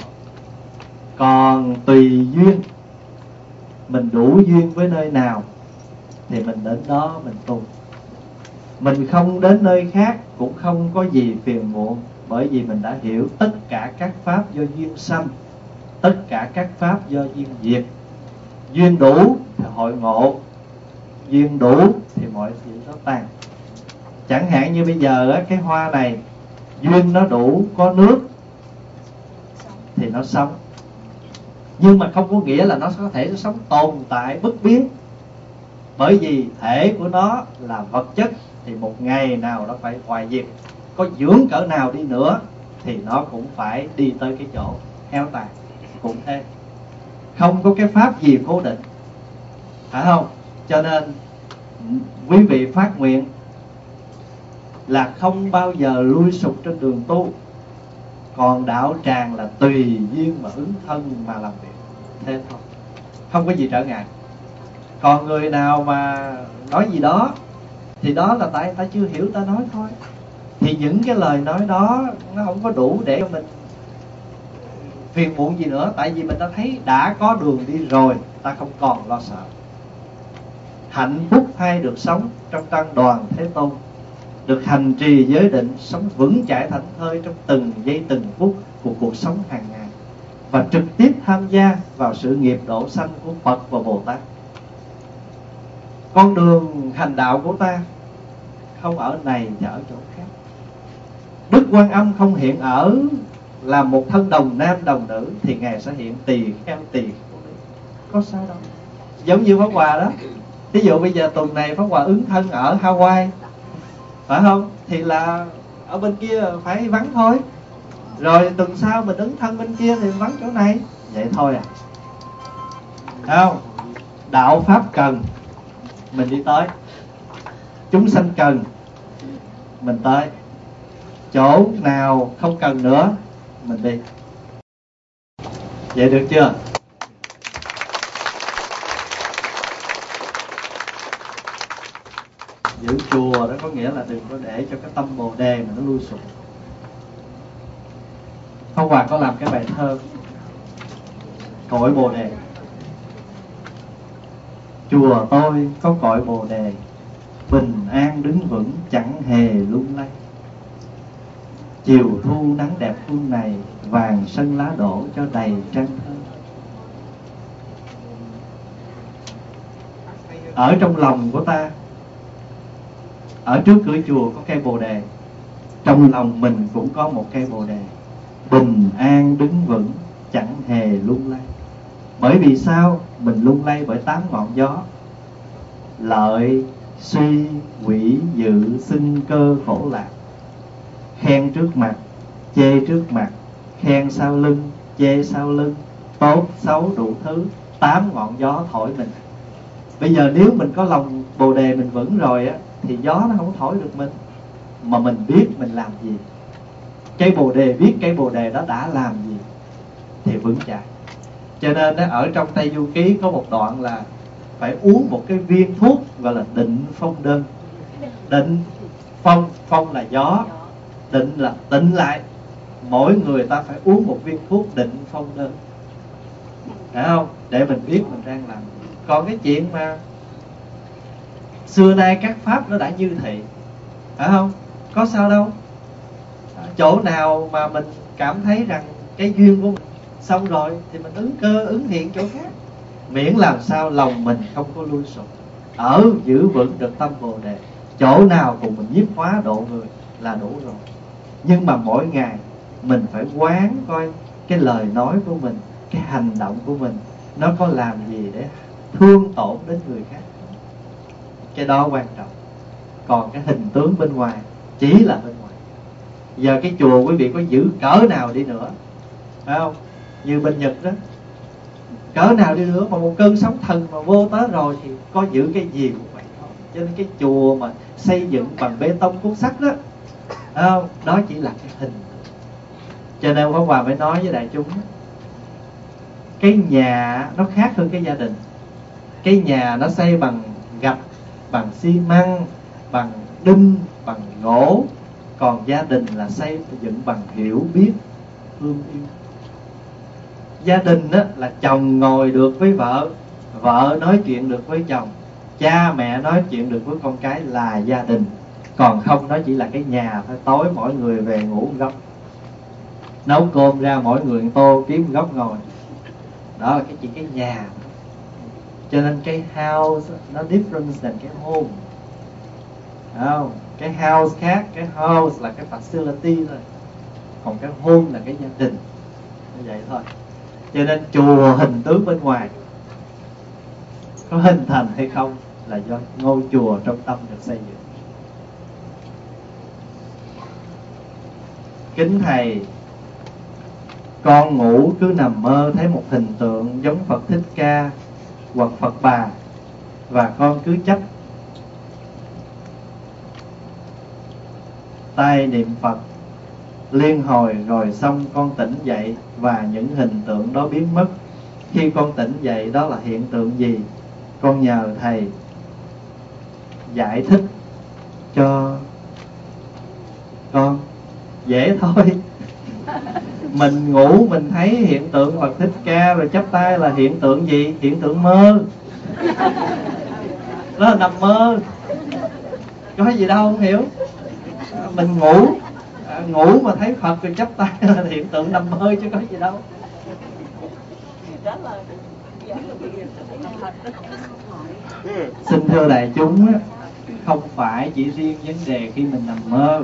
Còn tùy duyên, mình đủ duyên với nơi nào thì mình đến đó mình tu. Mình không đến nơi khác cũng không có gì phiền muộn, bởi vì mình đã hiểu tất cả các pháp do duyên sanh, tất cả các pháp do duyên diệt. Duyên đủ thì hội ngộ, duyên đủ thì mọi sự nó tan. Chẳng hạn như bây giờ á, cái hoa này duyên nó đủ, có nước thì nó sống. Nhưng mà không có nghĩa là nó có thể nó sống tồn tại bất biến. Bởi vì thể của nó là vật chất, thì một ngày nào nó phải hoại diệt. Có dưỡng cỡ nào đi nữa thì nó cũng phải đi tới cái chỗ heo tàn. Cũng thế, không có cái pháp gì cố định, phải không? Cho nên quý vị phát nguyện là không bao giờ lui sụp trên đường tu. Còn đạo tràng là tùy duyên mà ứng thân mà làm việc. Thế thôi, không có gì trở ngại. Còn người nào mà nói gì đó thì đó là tại ta chưa hiểu ta nói thôi. Thì những cái lời nói đó nó không có đủ để cho mình phiền muộn gì nữa. Tại vì mình đã thấy đã có đường đi rồi, ta không còn lo sợ. Hạnh phúc hay được sống trong tăng đoàn Thế Tôn, được hành trì giới định, sống vững chãi thảnh thơi trong từng giây từng phút của cuộc sống hàng ngày, và trực tiếp tham gia vào sự nghiệp độ sanh của Phật và Bồ Tát. Con đường hành đạo của ta không ở này và ở chỗ khác. Đức Quan Âm không hiện ở là một thân đồng nam đồng nữ, thì Ngài sẽ hiện tỳ kheo tỳ kheo nữ. Có sao đâu. Giống như Pháp Hòa đó. Ví dụ bây giờ tuần này Pháp Hòa ứng thân ở Hawaii, phải không? Thì là ở bên kia phải vắng thôi. Rồi tuần sau mình ứng thân bên kia thì vắng chỗ này. Vậy thôi à. Thấy không? Đạo Pháp cần mình đi tới. chúng sanh cần mình tới, chỗ nào không cần nữa mình đi. Vậy được chưa? Giữ chùa đó có nghĩa là đừng có để cho cái tâm bồ đề mà nó lui sụp. Phong Hòa có làm cái bài thơ Cội Bồ Đề. Chùa tôi có cội Bồ Đề, bình an đứng vững chẳng hề lung lay. Chiều thu nắng đẹp phương này, vàng sân lá đổ cho đầy trang thơ. Ở trong lòng của ta, ở trước cửa chùa có cây Bồ Đề, trong lòng mình cũng có một cây Bồ Đề, bình an đứng vững chẳng hề lung lay. Bởi vì sao? Mình lung lay bởi 8 ngọn gió: lợi, suy, quỷ, dự, sinh, cơ, khổ, lạc. Khen trước mặt, chê trước mặt, khen sau lưng, chê sau lưng, tốt, xấu, đủ thứ. 8 ngọn gió thổi mình. Bây giờ nếu mình có lòng Bồ Đề mình vững rồi á, thì gió nó không thổi được mình, mà mình biết mình làm gì. Cây Bồ Đề biết cây Bồ Đề đó đã làm gì thì vững chãi. Cho nên đó, ở trong Tây Du Ký có một đoạn là phải uống một cái viên thuốc gọi là định phong đơn. Định, phong là gió, định là tịnh lại. Mỗi người ta phải uống một viên thuốc định phong đơn, phải không? Để mình biết mình đang làm. Còn cái chuyện mà xưa nay các pháp nó đã như thị, phải không? Có sao đâu. Chỗ nào mà mình cảm thấy rằng cái duyên của mình xong rồi thì mình ứng cơ ứng hiện chỗ khác. Miễn làm sao lòng mình không có lui sụp, ở giữ vững được tâm Bồ Đề, chỗ nào cùng mình nhiếp hóa độ người là đủ rồi. Nhưng mà mỗi ngày mình phải quán coi cái lời nói của mình, cái hành động của mình nó có làm gì để thương tổn đến người khác. Cái đó quan trọng. Còn cái hình tướng bên ngoài chỉ là bên ngoài. Giờ cái chùa quý vị có giữ cỡ nào đi nữa, phải không? Như bên Nhật đó, cỡ nào đi nữa mà một cơn sóng thần mà vô tới rồi thì có giữ cái gì cũng vậy thôi. Cho nên cái chùa mà xây dựng bằng bê tông cốt sắt đó, không? Đó chỉ là cái hình. Cho nên Pháp Hòa mới nói với đại chúng, cái nhà nó khác hơn cái gia đình. Cái nhà nó xây bằng gạch, bằng xi măng, bằng đinh, bằng gỗ. Còn gia đình là xây dựng bằng hiểu biết, thương yêu. Gia đình á, là chồng ngồi được với vợ, vợ nói chuyện được với chồng, cha mẹ nói chuyện được với con cái là gia đình. Còn không nó chỉ là cái nhà thôi. Tối mỗi người về ngủ một góc, nấu cơm ra mỗi người một tô, kiếm một góc ngồi. Đó là cái nhà. Cho nên cái house nó different than cái home. Không? Cái house khác, cái house là cái facility thôi, còn cái home là cái gia đình. Như vậy thôi. Cho nên chùa hình tướng bên ngoài có hình thành hay không là do ngôi chùa trong tâm được xây dựng. Kính thầy, con ngủ cứ nằm mơ thấy một hình tượng giống Phật Thích Ca hoặc Phật Bà, và con cứ chấp tay niệm Phật liên hồi, rồi xong con tỉnh dậy và những hình tượng đó biến mất. Khi con tỉnh dậy đó là hiện tượng gì? Con nhờ thầy giải thích cho con. Dễ thôi. Mình ngủ mình thấy hiện tượng Phật Thích Ca rồi chắp tay là hiện tượng gì? Hiện tượng mơ. Đó là nằm mơ, có gì đâu, không hiểu. Mình ngủ mà thấy Phật rồi chắp tay là hiện tượng nằm mơ chứ có gì đâu. Xin thưa đại chúng, không phải chỉ riêng vấn đề khi mình nằm mơ.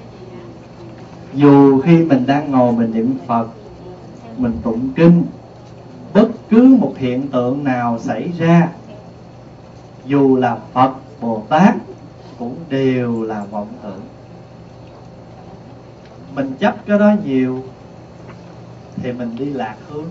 Dù khi mình đang ngồi mình niệm Phật, mình tụng kinh, bất cứ một hiện tượng nào xảy ra, dù là Phật, Bồ Tát, cũng đều là vọng tưởng. Mình chấp cái đó nhiều thì mình đi lạc hướng.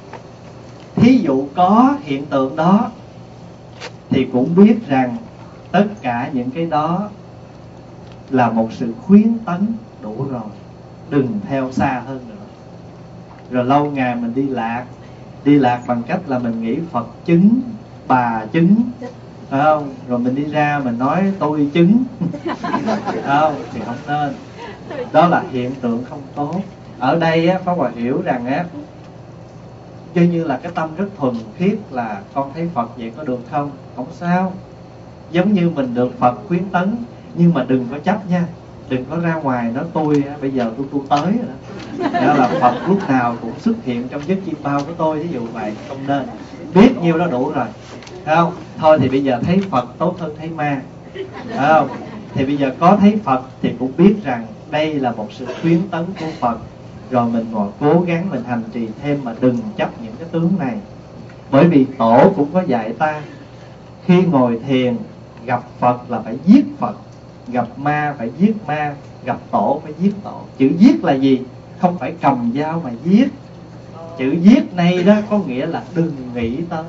Thí dụ có hiện tượng đó thì cũng biết rằng Tất cả những cái đó là một sự khuyến tấn đủ rồi, đừng theo xa hơn nữa. Rồi lâu ngày mình đi lạc bằng cách là mình nghĩ Phật chứng, bà chứng, phải không? Rồi mình đi ra mình nói tôi chứng, không, thì không nên. Đó là hiện tượng không tốt. Ở đây á, Pháp Hòa hiểu rằng á, cho như là cái tâm rất thuần khiết là con thấy Phật vậy có được không? Không sao. Giống như mình được Phật khuyến tấn, nhưng mà đừng có chấp nha. Đừng có ra ngoài nói tôi bây giờ tôi tới rồi đó. Đó là Phật lúc nào cũng xuất hiện trong giấc chim bao của tôi, ví dụ vậy. Không nên. Biết nhiêu đó đủ rồi, phải không? Thôi thì bây giờ thấy Phật tốt hơn thấy ma, phải không? Thì bây giờ có thấy Phật thì cũng biết rằng đây là một sự khuyến tấn của Phật. Rồi mình ngồi cố gắng mình hành trì thêm, mà đừng chấp những cái tướng này. Bởi vì Tổ cũng có dạy ta, khi ngồi thiền gặp Phật là phải giết Phật, gặp ma phải giết ma, gặp Tổ phải giết Tổ. Chữ giết là gì? Không phải cầm dao mà giết. Chữ giết này đó có nghĩa là đừng nghĩ tới.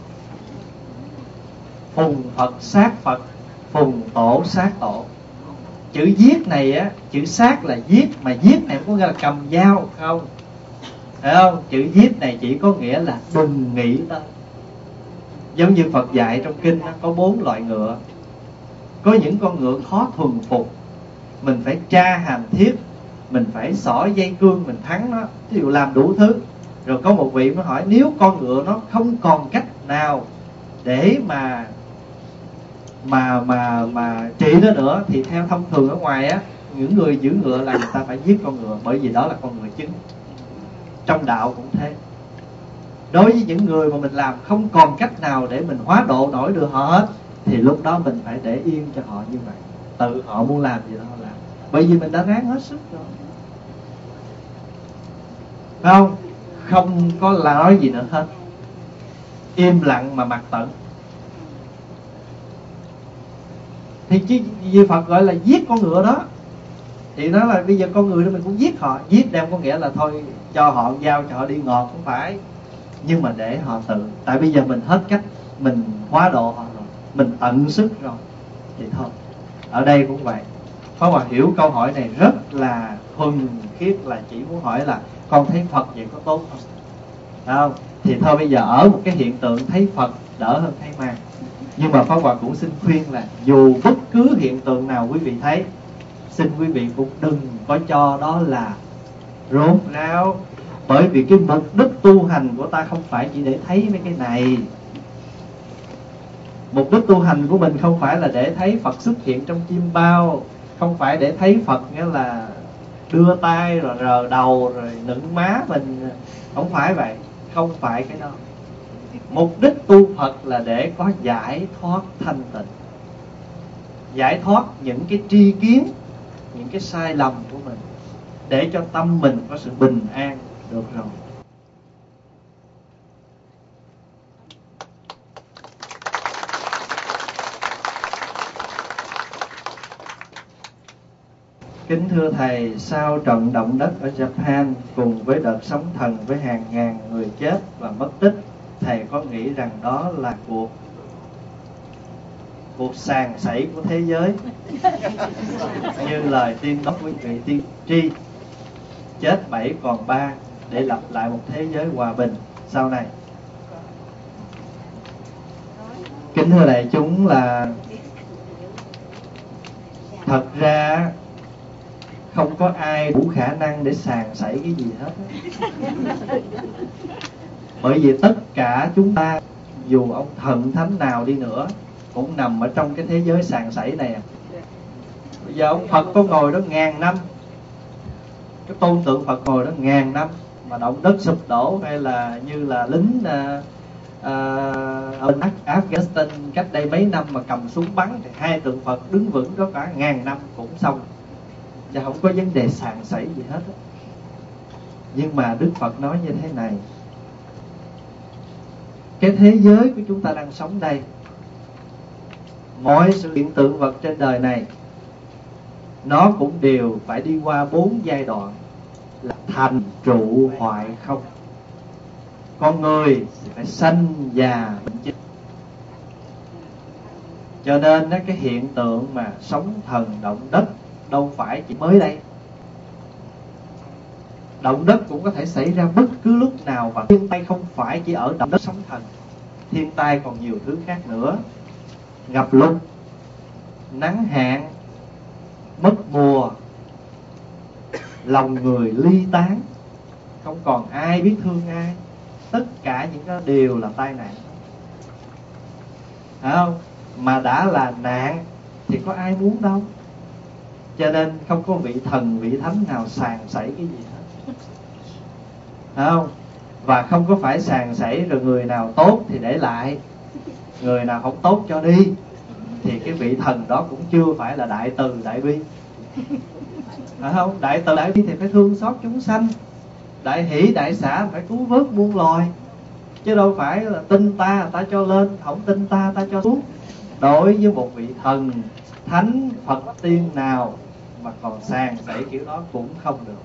Phùng Phật sát Phật, phùng Tổ sát Tổ. Chữ giết này á, chữ sát là giết, mà giết này có nghĩa là cầm dao không, phải không? Chữ giết này chỉ có nghĩa là đừng nghĩ tới. Giống như Phật dạy trong kinh đó, có 4 loại ngựa. Có những con ngựa khó thuần phục, mình phải tra hàm thiết, mình phải xỏ dây cương, mình thắng nó, ví dụ làm đủ thứ. Rồi có một vị mới hỏi, nếu con ngựa nó không còn cách nào để mà trị nó nữa, thì theo thông thường ở ngoài á, những người giữ ngựa là người ta phải giết con ngựa, bởi vì đó là con ngựa chứng. Trong đạo cũng thế. Đối với những người mà mình làm không còn cách nào để mình hóa độ nổi được họ hết, thì lúc đó mình phải để yên cho họ như vậy. Tự họ muốn làm gì đó họ làm, bởi vì mình đã ráng hết sức rồi, phải không? Không có nói gì nữa hết, im lặng mà mặc tận. Thì chứ vì Phật gọi là giết con ngựa đó, thì đó là bây giờ con người đó mình cũng giết họ. Giết đem có nghĩa là thôi cho họ giao cho họ đi ngọt, không phải, nhưng mà để họ tự. Tại bây giờ mình hết cách, mình hóa độ họ rồi, mình tận sức rồi, thì thôi. Ở đây cũng vậy. Pháp Hòa hiểu câu hỏi này rất là thuần khiết, là chỉ muốn hỏi là con thấy Phật vậy có tốt không? Không? Thì thôi bây giờ ở một cái hiện tượng thấy Phật đỡ hơn thấy ma. Nhưng mà Pháp Hòa cũng xin khuyên là dù bất cứ hiện tượng nào quý vị thấy, xin quý vị cũng đừng có cho đó là rốt ráo. Bởi vì cái mục đích tu hành của ta không phải chỉ để thấy mấy cái này. Mục đích tu hành của mình không phải là để thấy Phật xuất hiện trong chim bao, không phải để thấy Phật nghĩa là đưa tay rồi rờ đầu rồi nựng má mình. Không phải vậy. Không phải cái đó. Mục đích tu Phật là để có giải thoát thanh tịnh, giải thoát những cái tri kiến, những cái sai lầm của mình, để cho tâm mình có sự bình an được rồi. Kính thưa Thầy, sau trận động đất ở Japan cùng với đợt sóng thần với hàng ngàn người chết và mất tích, Thầy có nghĩ rằng đó là cuộc sàn sảy của thế giới, như lời tiên đoán quý vị tiên tri, chết 7 còn 3 để lập lại một thế giới hòa bình sau này? Kính thưa đại chúng, là thật ra không có ai đủ khả năng để sàn sảy cái gì hết. Bởi vì tất cả chúng ta, dù ông thần thánh nào đi nữa, cũng nằm ở trong cái thế giới sàn sảy này. Bây giờ ông Phật có ngồi đó 1000 năm, cái tôn tượng Phật ngồi đó 1000 năm, mà động đất sụp đổ, hay là như là lính ở Afghanistan cách đây mấy năm mà cầm súng bắn, thì 2 tượng Phật đứng vững đó cả 1000 năm cũng xong, và không có vấn đề sàn sảy gì hết. Nhưng mà Đức Phật nói như thế này: cái thế giới của chúng ta đang sống đây, mọi sự hiện tượng vật trên đời này, nó cũng đều phải đi qua 4 giai đoạn, là thành, trụ, hoại, không. Con người thì phải sanh, già, bệnh chết. Cho nên cái hiện tượng mà sóng thần động đất đâu phải chỉ mới đây. Động đất cũng có thể xảy ra bất cứ lúc nào, và thiên tai không phải chỉ ở động đất sóng thần. Thiên tai còn nhiều thứ khác nữa. Ngập lụt, nắng hạn, mất mùa, lòng người ly tán, không còn ai biết thương ai. Tất cả những cái đều là tai nạn. Phải không? Mà đã là nạn thì có ai muốn đâu. Cho nên không có vị thần, vị thánh nào sàng sảy cái gì hết. Phải không? Và không có phải sàng sảy rồi người nào tốt thì để lại, người nào không tốt cho đi. Thì cái vị thần đó cũng chưa phải là đại từ đại bi. Phải không? Đại từ đại bi thì phải thương xót chúng sanh, đại hỷ đại xả phải cứu vớt muôn loài. Chứ đâu phải là tin ta ta cho lên, không tin ta ta cho xuống. Đối với một vị thần, thánh, Phật tiên nào mà còn sàng sảy kiểu đó cũng không được.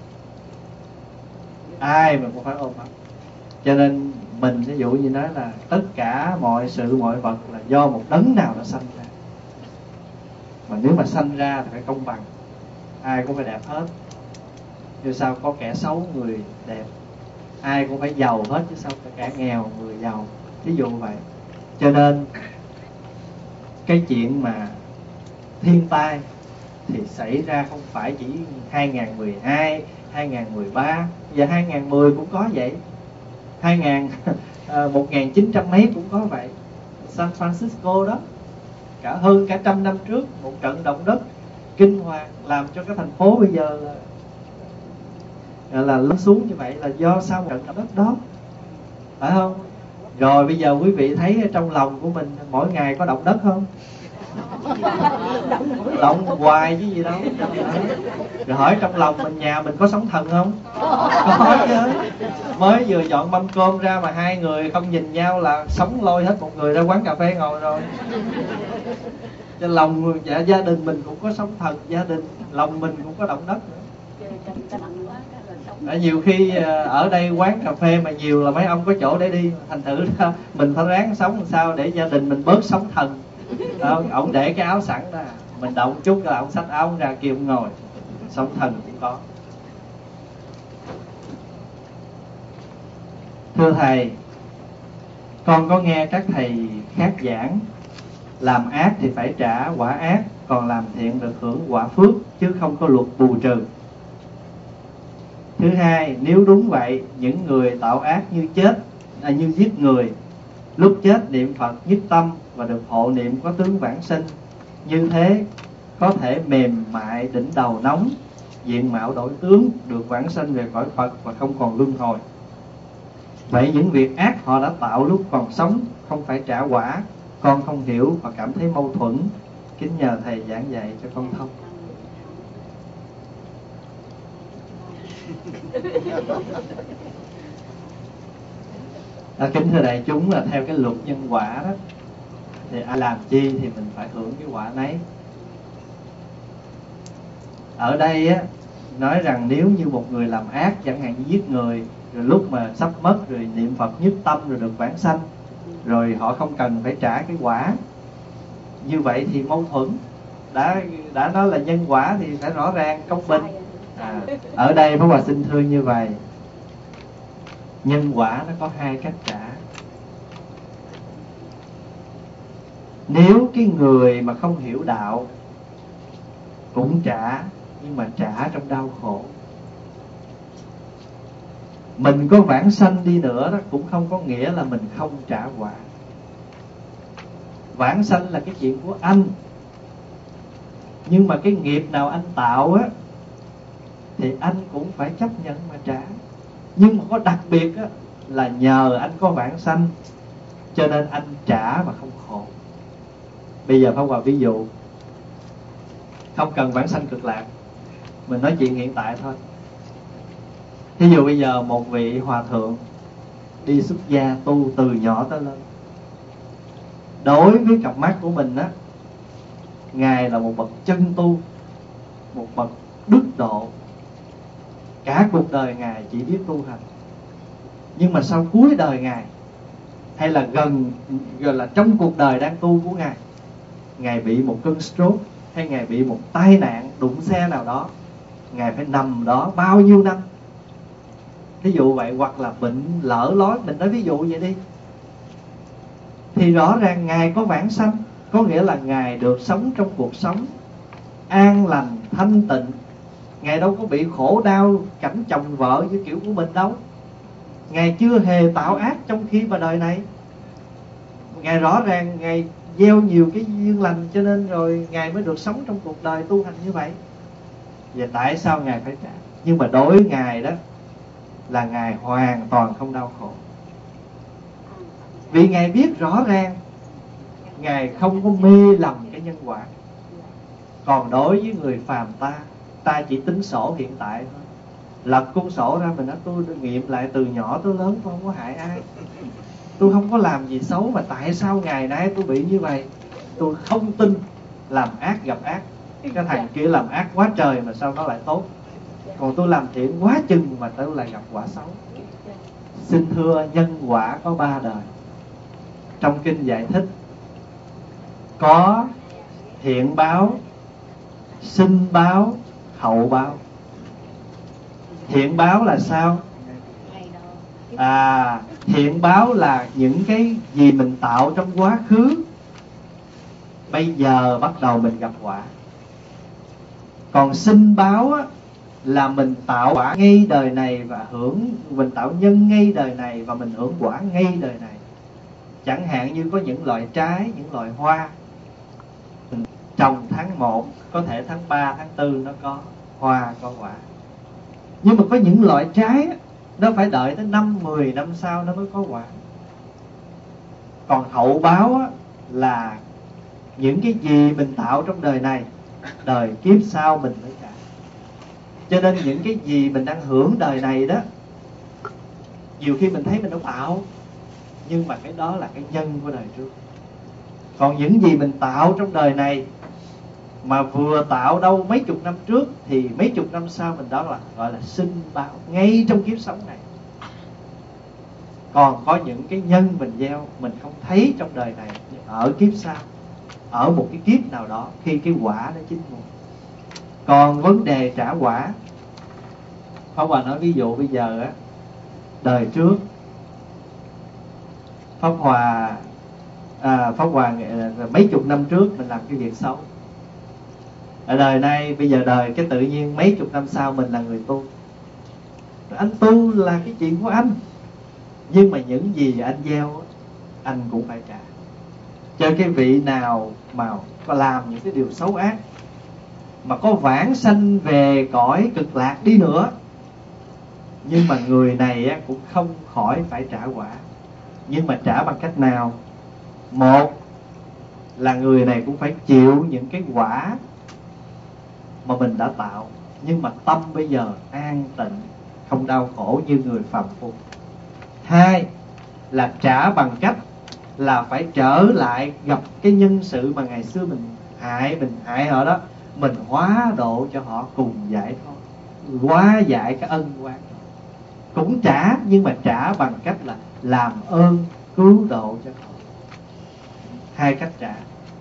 Ai mà cũng phải ôm ấp. Cho nên mình ví dụ như nói là tất cả mọi sự mọi vật là do một đấng nào nó sanh ra. Mà nếu mà sanh ra thì phải công bằng, ai cũng phải đẹp hết. Chứ sao có kẻ xấu người đẹp. Ai cũng phải giàu hết, chứ sao cả nghèo người giàu. Ví dụ vậy. Cho nên cái chuyện mà thiên tai thì xảy ra không phải chỉ 2012, 2013, giờ 2010 cũng có vậy. 1900 mấy cũng có vậy. San Francisco đó, hơn cả 100 năm trước, một trận động đất kinh hoàng làm cho cái thành phố bây giờ là lún xuống như vậy là do sao một trận động đất đó. Phải không? Rồi bây giờ quý vị thấy trong lòng của mình mỗi ngày có động đất không? Động hoài chứ gì đâu. Rồi hỏi trong lòng mình, nhà mình có sóng thần không? Có chứ. Mới vừa dọn mâm cơm ra mà hai người không nhìn nhau là sóng lôi hết một người ra quán cà phê ngồi rồi. Cho lòng gia đình mình cũng có sóng thần, gia đình lòng mình cũng có động đất nữa. Nhiều khi ở đây quán cà phê mà nhiều là mấy ông có chỗ để đi, thành thử ra mình phải ráng sống làm sao để gia đình mình bớt sóng thần. Ông để cái áo sẵn ra, mình động chút là ông xách áo ra kêu ông ngồi. Sóng thần cũng có. Thưa thầy, con có nghe các thầy khác giảng làm ác thì phải trả quả ác, còn làm thiện được hưởng quả phước, chứ không có luật bù trừ. Thứ hai, nếu đúng vậy, những người tạo ác như như giết người, lúc chết niệm Phật nhất tâm và được hộ niệm có tướng vãng sinh, như thế có thể mềm mại đỉnh đầu nóng, diện mạo đổi tướng, được vãng sinh về cõi Phật và không còn luân hồi. Vậy những việc ác họ đã tạo lúc còn sống không phải trả quả, con không hiểu và cảm thấy mâu thuẫn. Kính nhờ thầy giảng dạy cho con thông. Kính thưa đại chúng, là theo cái luật nhân quả đó, thì ai làm chi thì mình phải hưởng cái quả nấy. Ở đây á, nói rằng nếu như một người làm ác, chẳng hạn như giết người, rồi lúc mà sắp mất rồi niệm Phật nhất tâm rồi được vãng sanh, rồi họ không cần phải trả cái quả, như vậy thì mâu thuẫn. Đã nói là nhân quả thì phải rõ ràng công bình. Ở đây Pháp Hòa xin thưa như vậy, nhân quả nó có hai cách trả. Nếu cái người mà không hiểu đạo cũng trả, nhưng mà trả trong đau khổ. Mình có vãng sanh đi nữa đó cũng không có nghĩa là mình không trả quả. Vãng sanh là cái chuyện của anh, nhưng mà cái nghiệp nào anh tạo á thì anh cũng phải chấp nhận mà trả. Nhưng mà có đặc biệt á, là nhờ anh có vãng sanh cho nên anh trả mà không khổ. Bây giờ Pháp Hòa ví dụ, không cần vãng sanh cực lạc, mình nói chuyện hiện tại thôi. Thí dụ bây giờ một vị hòa thượng đi xuất gia tu từ nhỏ tới lớn, đối với cặp mắt của mình á, Ngài là một bậc chân tu, một bậc đức độ. Cả cuộc đời Ngài chỉ biết tu hành. Nhưng mà sau cuối đời Ngài, hay là gần là trong cuộc đời đang tu của Ngài, Ngài bị một cơn stroke, hay Ngài bị một tai nạn đụng xe nào đó, Ngài phải nằm đó bao nhiêu năm. Ví dụ vậy, hoặc là bệnh lỡ lói, mình nói ví dụ vậy đi, thì rõ ràng Ngài có vãng sanh, có nghĩa là Ngài được sống trong cuộc sống an lành, thanh tịnh. Ngài đâu có bị khổ đau cảnh chồng vợ như kiểu của mình đâu. Ngài chưa hề tạo ác trong khi vào đời này. Ngài rõ ràng Ngài gieo nhiều cái duyên lành, cho nên rồi Ngài mới được sống trong cuộc đời tu hành như vậy. Vậy tại sao Ngài phải trả? Nhưng mà đối với Ngài đó là Ngài hoàn toàn không đau khổ, vì Ngài biết rõ ràng Ngài không có mê lầm cái nhân quả. Còn đối với người phàm ta chỉ tính sổ hiện tại thôi. Lật cuốn sổ ra, mình nói tôi nghiệm lại từ nhỏ tới lớn tôi không có hại ai, tôi không có làm gì xấu, mà tại sao ngày nay tôi bị như vậy? Tôi không tin làm ác gặp ác. Cái thằng kia làm ác quá trời mà sao nó lại tốt, còn tôi làm thiện quá chừng mà tôi lại gặp quả xấu. Xin thưa, nhân quả có 3 đời. Trong kinh giải thích có thiện báo, sinh báo, hậu báo. Thiện báo là sao? Thiện báo là những cái gì mình tạo trong quá khứ, bây giờ bắt đầu mình gặp quả. Còn sinh báo á, là mình tạo quả ngay đời này và mình tạo nhân ngay đời này và mình hưởng quả ngay đời này. Chẳng hạn như có những loại trái, những loại hoa mình trồng tháng 1, có thể tháng 3, tháng 4 nó có hoa, có quả. Nhưng mà có những loại trái á, nó phải đợi tới 5-10 năm sau nó mới có quả. Còn hậu báo á, là những cái gì mình tạo trong đời này, đời kiếp sau mình mới trả. Cho nên những cái gì mình đang hưởng đời này đó, nhiều khi mình thấy mình không tạo, nhưng mà cái đó là cái nhân của đời trước. Còn những gì mình tạo trong đời này mà vừa tạo đâu mấy chục năm trước, thì mấy chục năm sau mình đó là gọi là sinh báo ngay trong kiếp sống này. Còn có những cái nhân mình gieo mình không thấy trong đời này, ở kiếp sau, ở một cái kiếp nào đó, khi cái quả nó chín mùi. Còn vấn đề trả quả, Pháp Hòa nói ví dụ bây giờ á, đời trước Pháp Hòa mấy chục năm trước mình làm cái việc xấu. Ở đời này bây giờ đời cái tự nhiên mấy chục năm sau mình là người tu. Anh tu là cái chuyện của anh, nhưng mà những gì anh gieo anh cũng phải trả. Cho cái vị nào mà có làm những cái điều xấu ác, mà có vãng sanh về cõi cực lạc đi nữa, nhưng mà người này cũng không khỏi phải trả quả. Nhưng mà trả bằng cách nào? Một là người này cũng phải chịu những cái quả mà mình đã tạo, nhưng mà tâm bây giờ an tịnh, không đau khổ như người phàm phu. Hai là trả bằng cách là phải trở lại gặp cái nhân sự mà ngày xưa mình hại họ đó, mình hóa độ cho họ cùng giải thoát, hóa giải cái ân oán. Cũng trả, nhưng mà trả bằng cách là làm ơn cứu độ cho họ. Hai cách trả.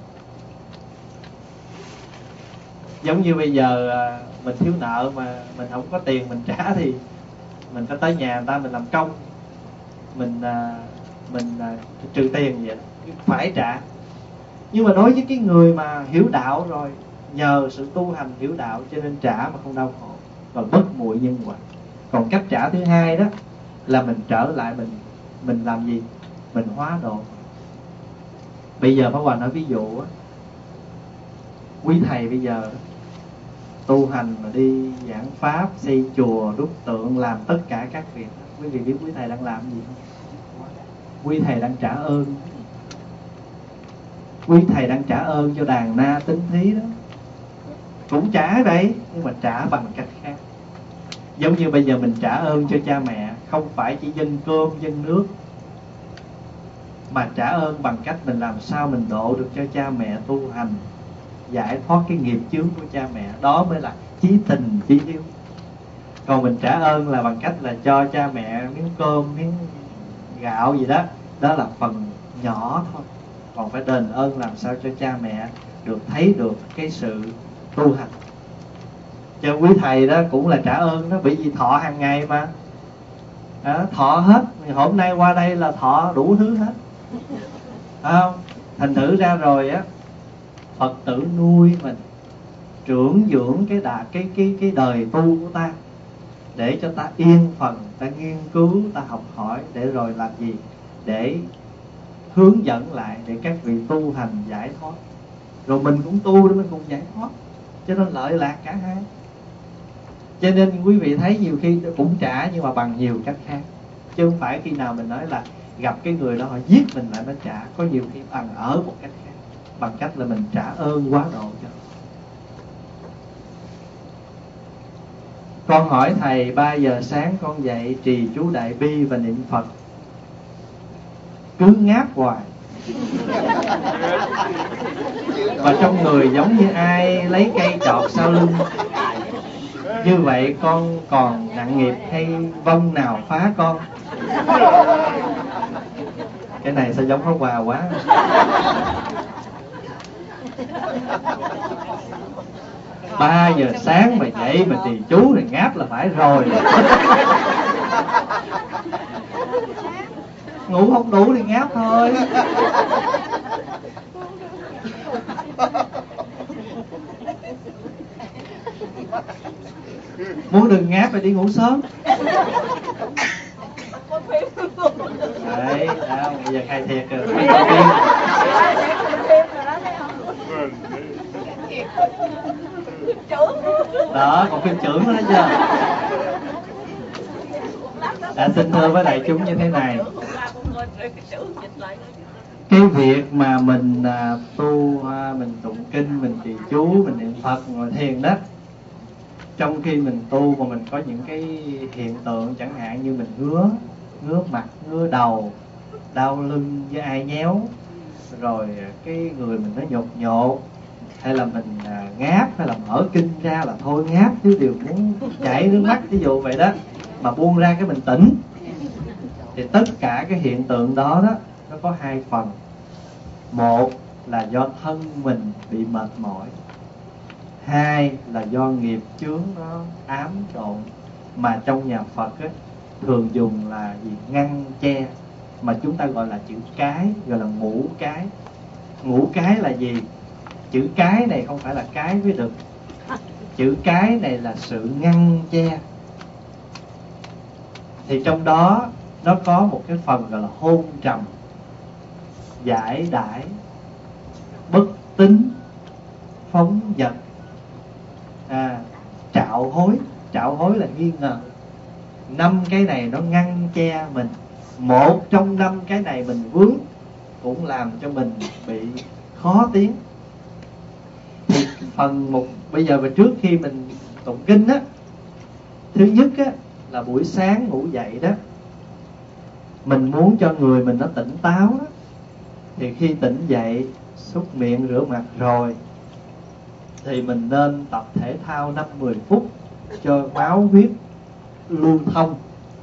Giống như bây giờ mình thiếu nợ mà mình không có tiền mình trả, thì mình phải tới nhà người ta mình làm công, mình trừ tiền vậy đó, phải trả. Nhưng mà đối với cái người mà hiểu đạo rồi, nhờ sự tu hành hiểu đạo cho nên trả mà không đau khổ và bất muội nhân quả. Còn cách trả thứ hai đó là mình trở lại, mình làm gì? Mình hóa độ. Bây giờ Pháp Hòa nói ví dụ á, quý thầy bây giờ tu hành mà đi giảng pháp, xây chùa, đúc tượng, làm tất cả các việc, quý vị biết quý thầy đang làm gì không? Quý thầy đang trả ơn. Quý thầy đang trả ơn cho đàn na tín thí đó. Cũng trả vậy, nhưng mà trả bằng cách khác. Giống như bây giờ mình trả ơn cho cha mẹ, không phải chỉ dâng cơm, dâng nước, mà trả ơn bằng cách mình làm sao mình độ được cho cha mẹ tu hành, giải thoát cái nghiệp chướng của cha mẹ. Đó mới là chí tình, chí hiếu. Còn mình trả ơn là bằng cách là cho cha mẹ miếng cơm, miếng gạo gì đó, đó là phần nhỏ thôi. còn phải đền ơn làm sao cho cha mẹ được thấy được cái sự tu hành. Cho quý thầy đó cũng là trả ơn đó, bởi vì thọ hàng ngày mà. Thọ hết, hôm nay qua đây là thọ đủ thứ hết. Không? Thành thử ra rồi á, Phật tử nuôi mình, trưởng dưỡng cái đời tu của ta, để cho ta yên phần, ta nghiên cứu, ta học hỏi, để rồi làm gì? Để hướng dẫn lại để các vị tu hành giải thoát. Rồi mình cũng tu để mình cùng giải thoát, cho nên lợi lạc cả hai. Cho nên quý vị thấy nhiều khi cũng trả, nhưng mà bằng nhiều cách khác. Chứ không phải khi nào mình nói là gặp cái người đó họ giết mình lại nó trả. Có nhiều khi bằng ở một cách khác, bằng cách là mình trả ơn quá độ cho. Con hỏi thầy, 3 giờ sáng con dậy trì chú Đại Bi và niệm Phật, cứ ngáp hoài, và trong người giống như ai lấy cây chọt sau lưng. Như vậy con còn nặng nghiệp hay vong nào phá con? Cái này sao giống Pháp Hòa quá. 3 giờ sáng mà dậy mà trì chú thì ngáp là phải rồi. Ngủ không đủ thì ngáp thôi. Muốn đừng ngáp thì đi ngủ sớm. Đấy, bây giờ khai thiệt rồi. Đó, còn phim trưởng nữa đó chưa? Xin thưa với đại chúng như thế này, cái việc mà mình tu, mình tụng kinh, mình trì chú, mình niệm Phật, ngồi thiền đó, trong khi mình tu mà mình có những cái hiện tượng chẳng hạn như mình ngứa mặt, ngứa đầu, đau lưng với ai nhéo, rồi cái người mình nó nhột nhột, hay là mình ngáp, hay là mở kinh ra là thôi ngáp chứ điều muốn chảy nước mắt, ví dụ vậy đó, mà buông ra cái mình tỉnh, thì tất cả cái hiện tượng đó nó có hai phần. Một là do thân mình bị mệt mỏi, hai là do nghiệp chướng nó ám trộn, mà trong nhà Phật á, thường dùng là gì? Ngăn che, mà chúng ta gọi là chữ cái, gọi là ngũ cái. Ngũ cái là gì? Chữ cái này không phải là cái với đực. Chữ cái này là sự ngăn che. Thì trong đó nó có một cái phần gọi là hôn trầm, giải đãi, bất tín, phóng dật, trạo hối. Trạo hối là nghi ngờ. 5 cái này nó ngăn che mình. Một trong 5 cái này mình vướng cũng làm cho mình bị khó tiến. Thì phần một bây giờ, và trước khi mình tụng kinh á, thứ nhất á là buổi sáng ngủ dậy đó, mình muốn cho người mình nó tỉnh táo đó, thì khi tỉnh dậy súc miệng rửa mặt rồi thì mình nên tập thể thao 5-10 phút cho máu huyết lưu thông.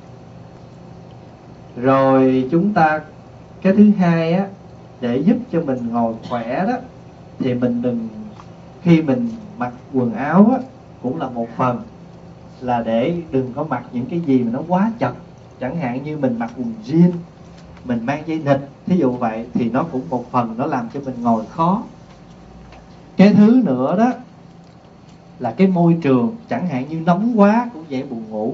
Rồi chúng ta, cái thứ hai á, để giúp cho mình ngồi khỏe đó, thì mình đừng, khi mình mặc quần áo á, cũng là một phần là để đừng có mặc những cái gì mà nó quá chật. Chẳng hạn như mình mặc quần jean, mình mang dây nịt, thí dụ vậy, thì nó cũng một phần nó làm cho mình ngồi khó. Cái thứ nữa đó là cái môi trường, chẳng hạn như nóng quá cũng dễ buồn ngủ.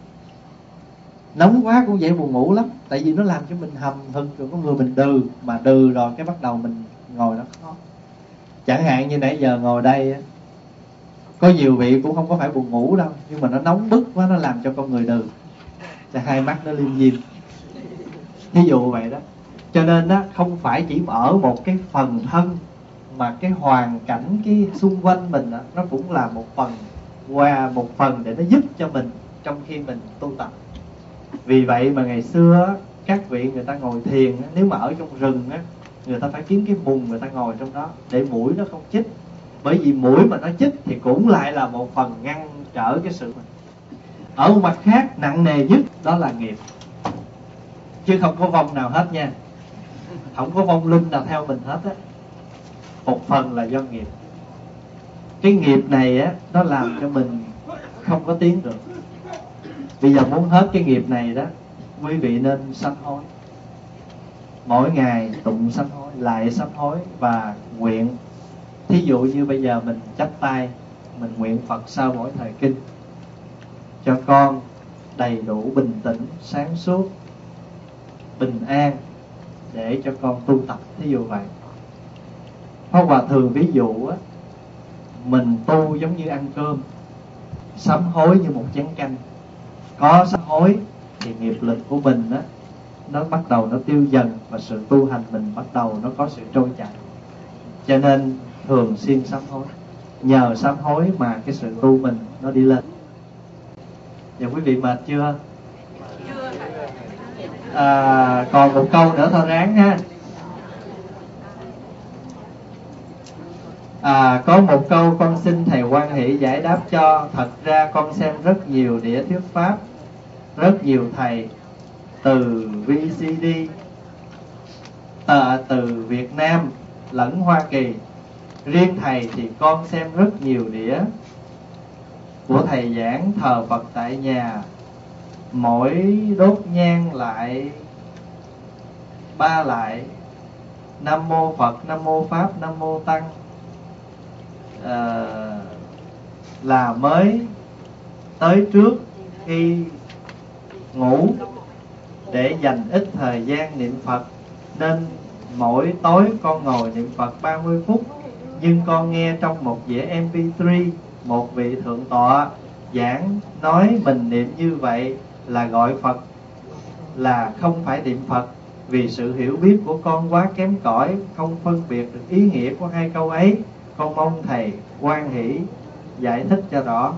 Nóng quá cũng dễ buồn ngủ lắm, tại vì nó làm cho mình hầm hực, rồi con người mình đừ, mà đừ rồi cái bắt đầu mình ngồi nó khó. Chẳng hạn như nãy giờ ngồi đây, có nhiều vị cũng không có phải buồn ngủ đâu, nhưng mà nó nóng bức quá, nó làm cho con người đừ, cho hai mắt nó liêm diêm, thí dụ vậy đó. Cho nên đó, không phải chỉ ở một cái phần thân, mà cái hoàn cảnh, cái xung quanh mình đó, nó cũng là một phần, qua một phần để nó giúp cho mình trong khi mình tu tập. Vì vậy mà ngày xưa các vị người ta ngồi thiền, nếu mà ở trong rừng á, người ta phải kiếm cái mùng, người ta ngồi trong đó để muỗi nó không chích. Bởi vì muỗi mà nó chích thì cũng lại là một phần ngăn trở cái sự mình. Ở một mặt khác, nặng nề nhất đó là nghiệp, chứ không có vong nào hết nha. không có vong linh nào theo mình hết á. Một phần là do nghiệp. Cái nghiệp này á, nó làm cho mình không có tiến được. Bây giờ muốn hết cái nghiệp này đó, quý vị nên sám hối. Mỗi ngày tụng sám hối, lại sám hối và nguyện. Thí dụ như bây giờ mình chắp tay, mình nguyện Phật sau mỗi thời kinh cho con đầy đủ bình tĩnh, sáng suốt, bình an để cho con tu tập. Thí dụ vậy. Pháp Hòa thường ví dụ á, mình tu giống như ăn cơm, sám hối như một chén canh. Có sám hối thì nghiệp lực của mình á, nó bắt đầu nó tiêu dần, và sự tu hành mình bắt đầu nó có sự trôi chảy. Cho nên thường xuyên sám hối. Nhờ sám hối mà cái sự tu mình nó đi lên. Giờ quý vị mệt chưa? Còn một câu nữa thôi, ráng ha. Có một câu con xin thầy hoan hỷ giải đáp cho. Thật ra con xem rất nhiều đĩa thuyết pháp, rất nhiều thầy từ VCD, từ Việt Nam lẫn Hoa Kỳ. Riêng thầy thì con xem rất nhiều đĩa của thầy giảng thờ Phật tại nhà, mỗi đốt nhang lại 3 lại Nam Mô Phật, Nam Mô Pháp, Nam Mô Tăng, là mới tới trước khi ngủ để dành ít thời gian niệm Phật. Nên mỗi tối con ngồi niệm Phật 30 phút. Nhưng con nghe trong một đĩa MP3, một vị thượng tọa giảng nói mình niệm như vậy là gọi Phật, là không phải niệm Phật. Vì sự hiểu biết của con quá kém cỏi, không phân biệt được ý nghĩa của hai câu ấy. Con mong thầy hoan hỷ giải thích cho rõ.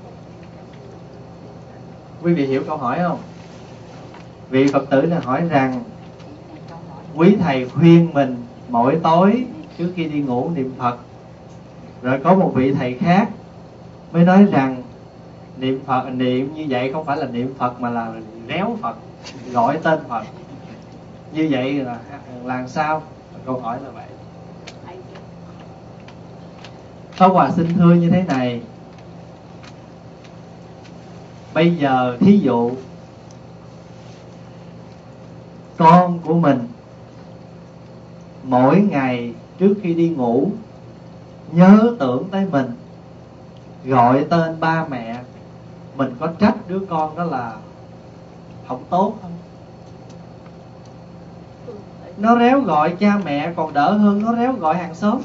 Quý vị hiểu câu hỏi không? Vị Phật tử này hỏi rằng quý thầy khuyên mình mỗi tối trước khi đi ngủ niệm Phật. Rồi có một vị thầy khác mới nói rằng niệm Phật, niệm như vậy không phải là niệm Phật mà là réo Phật, gọi tên Phật. Như vậy là làm sao? Câu hỏi là vậy. Pháp Hòa xin thưa như thế này. Bây giờ thí dụ con của mình mỗi ngày trước khi đi ngủ nhớ tưởng tới mình, gọi tên ba mẹ, mình có trách đứa con đó là không tốt không? Nó réo gọi cha mẹ còn đỡ hơn nó réo gọi hàng xóm.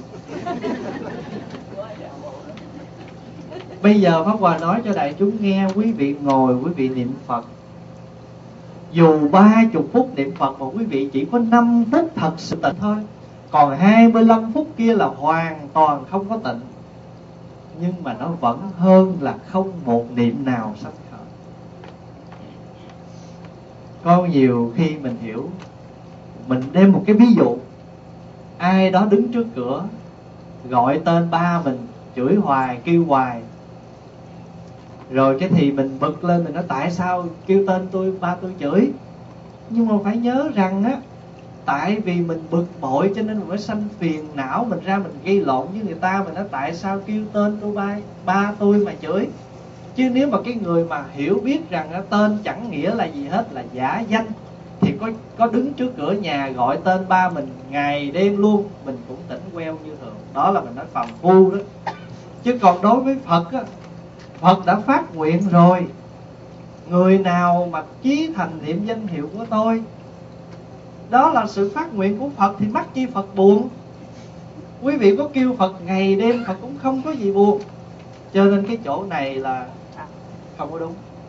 Bây giờ Pháp Hòa nói cho đại chúng nghe, quý vị ngồi, quý vị niệm Phật. Dù 30 phút niệm Phật mà quý vị chỉ có 5 phút thật sự tịnh thôi, còn 25 phút kia là hoàn toàn không có tịnh. Nhưng mà nó vẫn hơn là không một niệm nào sanh khởi. Có nhiều khi mình hiểu. Mình đem một cái ví dụ. Ai đó đứng trước cửa gọi tên ba mình, chửi hoài, kêu hoài. Rồi cái thì mình bực lên, mình nói tại sao kêu tên tôi, ba tôi chửi. Nhưng mà phải nhớ rằng á, tại vì mình bực bội cho nên mình mới sanh phiền não, mình ra mình gây lộn với người ta. Mình nói tại sao kêu tên tôi, ba tôi mà chửi. Chứ nếu mà cái người mà hiểu biết rằng tên chẳng nghĩa là gì hết, là giả danh, thì có đứng trước cửa nhà gọi tên ba mình ngày đêm luôn, mình cũng tỉnh queo như thường. Đó là mình nói phàm phu đó. Chứ còn đối với Phật á, Phật đã phát nguyện rồi. Người nào mà chí thành niệm danh hiệu của tôi, đó là sự phát nguyện của Phật, thì mắc chi Phật buồn. Quý vị có kêu Phật ngày đêm, Phật cũng không có gì buồn. Cho nên cái chỗ này là không có đúng.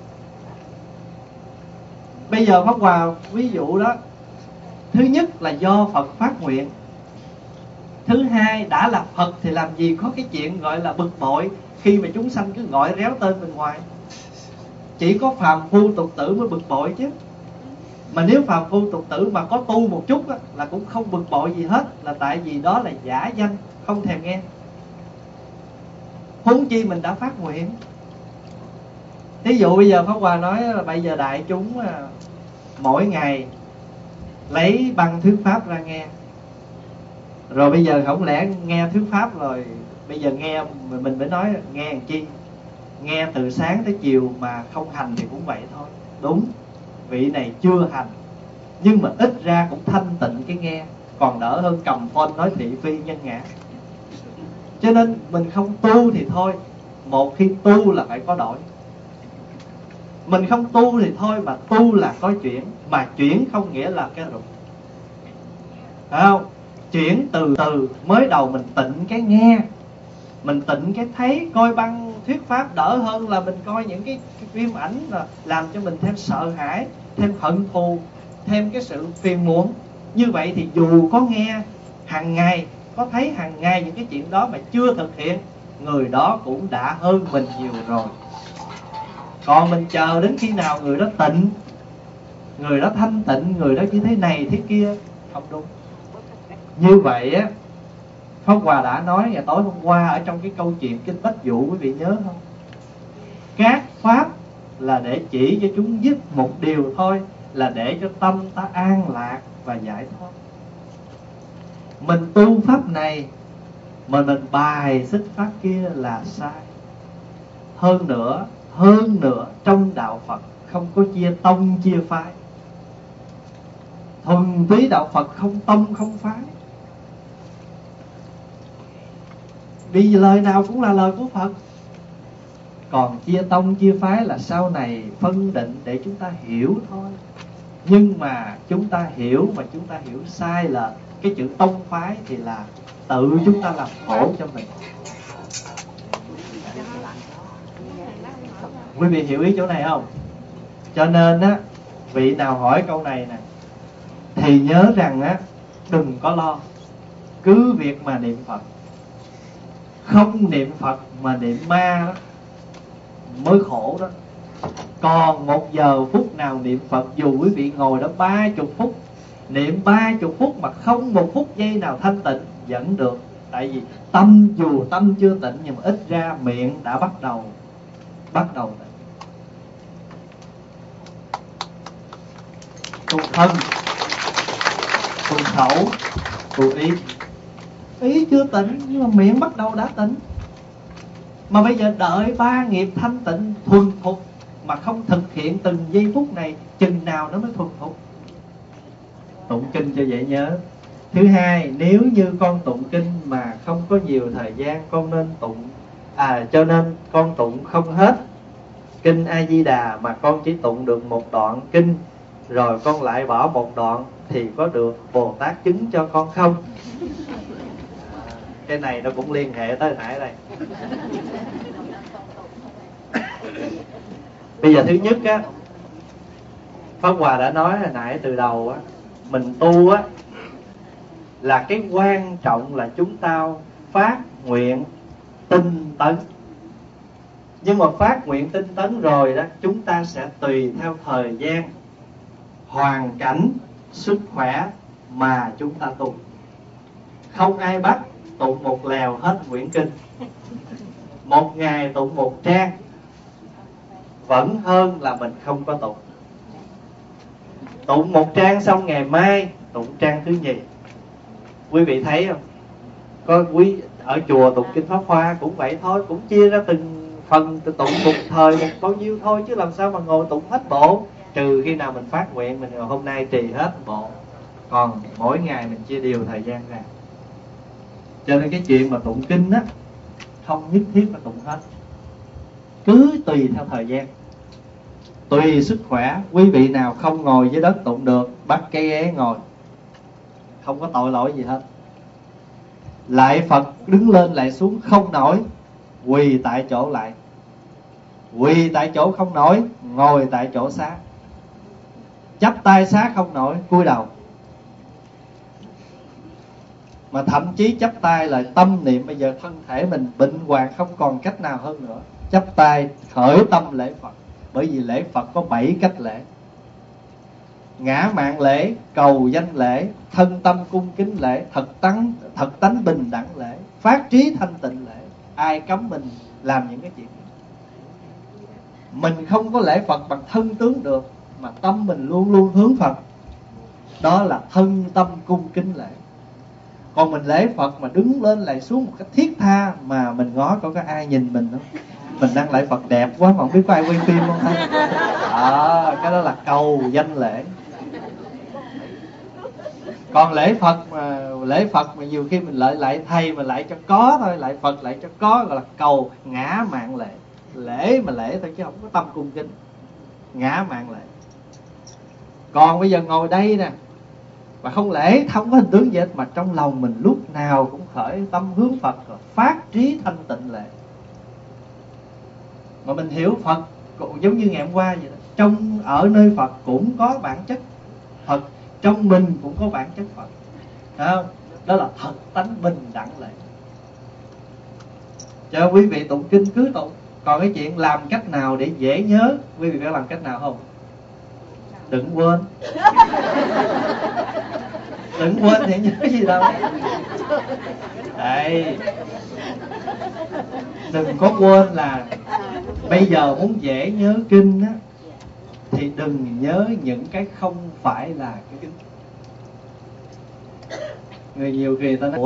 Bây giờ Pháp Hòa ví dụ đó. Thứ nhất là do Phật phát nguyện. Thứ hai, đã là Phật thì làm gì có cái chuyện gọi là bực bội khi mà chúng sanh cứ gọi réo tên mình hoài. Chỉ có phàm phu tục tử mới bực bội chứ. Mà nếu phàm phu tục tử mà có tu một chút á, là cũng không bực bội gì hết. Là tại vì đó là giả danh, không thèm nghe. Huống chi mình đã phát nguyện. Thí dụ bây giờ Pháp Hòa nói là bây giờ đại chúng mỗi ngày lấy băng thuyết pháp ra nghe. Rồi bây giờ không lẽ nghe thuyết pháp rồi bây giờ nghe mình mới nói nghe làm chi? Nghe từ sáng tới chiều mà không hành thì cũng vậy thôi. Đúng, vị này chưa hành, nhưng mà ít ra cũng thanh tịnh cái nghe, còn đỡ hơn cầm phone nói thị phi nhân ngã. Cho nên mình không tu thì thôi, một khi tu là phải có đổi. Mình không tu thì thôi, mà tu là có chuyển. Mà chuyển không nghĩa là cái rụt, phải không? Chuyển từ từ. Mới đầu mình tịnh cái nghe, mình tịnh cái thấy. Coi băng thuyết pháp đỡ hơn là mình coi những cái phim ảnh là làm cho mình thêm sợ hãi, thêm hận thù, thêm cái sự phiền muộn. Như vậy thì dù có nghe hàng ngày, có thấy hàng ngày những cái chuyện đó mà chưa thực hiện, người đó cũng đã hơn mình nhiều rồi. Còn mình chờ đến khi nào người đó tịnh, người đó thanh tịnh, người đó như thế này thế kia, không đúng. Như vậy á, Pháp Hòa đã nói ngày tối hôm qua ở trong cái câu chuyện Kinh Bách Dụ, quý vị nhớ không? Các pháp là để chỉ cho chúng giúp một điều thôi, là để cho tâm ta an lạc và giải thoát. Mình tu pháp này mà mình bài xích pháp kia là sai. Hơn nữa trong đạo Phật không có chia tông chia phái. Thuần túy đạo Phật không tông không phái. Vì lời nào cũng là lời của Phật. Còn chia tông chia phái là sau này phân định để chúng ta hiểu thôi. Nhưng mà chúng ta hiểu sai là cái chữ tông phái thì là tự chúng ta làm khổ cho mình. Quý vị hiểu ý chỗ này không? Cho nên á, vị nào hỏi câu này nè thì nhớ rằng á, đừng có lo, cứ việc mà niệm Phật. Không niệm Phật mà niệm ma đó mới khổ đó. Còn 1 giờ phút nào niệm Phật, dù quý vị ngồi đó 30 phút, niệm 30 phút mà không 1 phút giây nào thanh tịnh vẫn được. Tại vì tâm, dù tâm chưa tịnh, nhưng mà ít ra miệng đã bắt đầu tịnh. Tu thân, tu khẩu, tu ý. Ý chưa tịnh nhưng mà miệng bắt đầu đã tịnh. Mà bây giờ đợi 3 nghiệp thanh tịnh thuần thục mà không thực hiện từng giây phút này, chừng nào nó mới thuần thục? Tụng kinh cho dễ nhớ. Thứ hai, nếu như con tụng kinh mà không có nhiều thời gian, con nên tụng cho nên con tụng không hết kinh A Di Đà mà con chỉ tụng được 1 đoạn kinh, rồi con lại bỏ 1 đoạn, thì có được Bồ Tát chứng cho con không? Cái này nó cũng liên hệ tới nãy đây. Bây giờ thứ nhất á, Pháp Hòa đã nói hồi nãy từ đầu á, mình tu á là cái quan trọng là chúng ta phát nguyện tinh tấn. Nhưng mà phát nguyện tinh tấn rồi đó, chúng ta sẽ tùy theo thời gian, hoàn cảnh, sức khỏe mà chúng ta tu. Không ai bắt tụng 1 lèo hết quyển kinh, 1 ngày tụng 1 trang, vẫn hơn là mình không có tụng. Tụng 1 trang xong ngày mai tụng trang thứ nhì. Quý vị thấy không? Có quý ở chùa tụng kinh Pháp Hoa cũng vậy thôi, cũng chia ra từng phần, tụng một thời một bao nhiêu thôi, chứ làm sao mà ngồi tụng hết bộ. Trừ khi nào mình phát nguyện mình hôm nay trì hết bộ, còn mỗi ngày mình chia đều thời gian ra. Cho nên cái chuyện mà tụng kinh á, không nhất thiết phải tụng hết, cứ tùy theo thời gian, tùy sức khỏe. Quý vị nào không ngồi dưới đất tụng được, bắt cái ghế ngồi, không có tội lỗi gì hết. Lại Phật đứng lên lại xuống không nổi, quỳ tại chỗ lại. Quỳ tại chỗ không nổi, ngồi tại chỗ xá. Chắp tay xá không nổi, cúi đầu. Mà thậm chí chắp tay là tâm niệm bây giờ thân thể mình bệnh hoạn, không còn cách nào hơn nữa, chắp tay khởi tâm lễ Phật. Bởi vì lễ Phật có 7 cách lễ: ngã mạn lễ, cầu danh lễ, thân tâm cung kính lễ, thật tánh bình đẳng lễ, phát trí thanh tịnh lễ. Ai cấm mình làm những cái chuyện này? Mình không có lễ Phật bằng thân tướng được, mà tâm mình luôn luôn hướng Phật. Đó là thân tâm cung kính lễ. Còn mình lễ Phật mà đứng lên lại xuống một cách thiết tha, mà mình ngó có ai nhìn mình không? Mình đang lạy Phật đẹp quá mà không biết có ai quay phim không ha? Cái đó là cầu danh lễ. Còn lễ Phật mà nhiều khi mình lại thầy mà lại cho có thôi, lại Phật lại cho có, gọi là cầu ngã mạn lễ. Lễ mà lễ thôi chứ không có tâm cung kính, ngã mạn lễ. Còn bây giờ ngồi đây nè mà không lễ, không có hình tướng gì hết, mà trong lòng mình lúc nào cũng khởi tâm hướng Phật, rồi phát trí thanh tịnh lễ. Mà mình hiểu Phật cũng giống như ngày hôm qua vậy đó. Ở nơi Phật cũng có bản chất Phật, trong mình cũng có bản chất Phật. Thấy không? Đó là thật tánh bình đẳng lễ. Cho quý vị tụng kinh cứ tụng. Còn cái chuyện làm cách nào để dễ nhớ, quý vị phải làm cách nào không? Đừng quên. Đừng quên thì nhớ gì đâu. Đây, đừng có quên là bây giờ muốn dễ nhớ kinh á, thì đừng nhớ những cái không phải là cái kinh. Người nhiều khi ta nói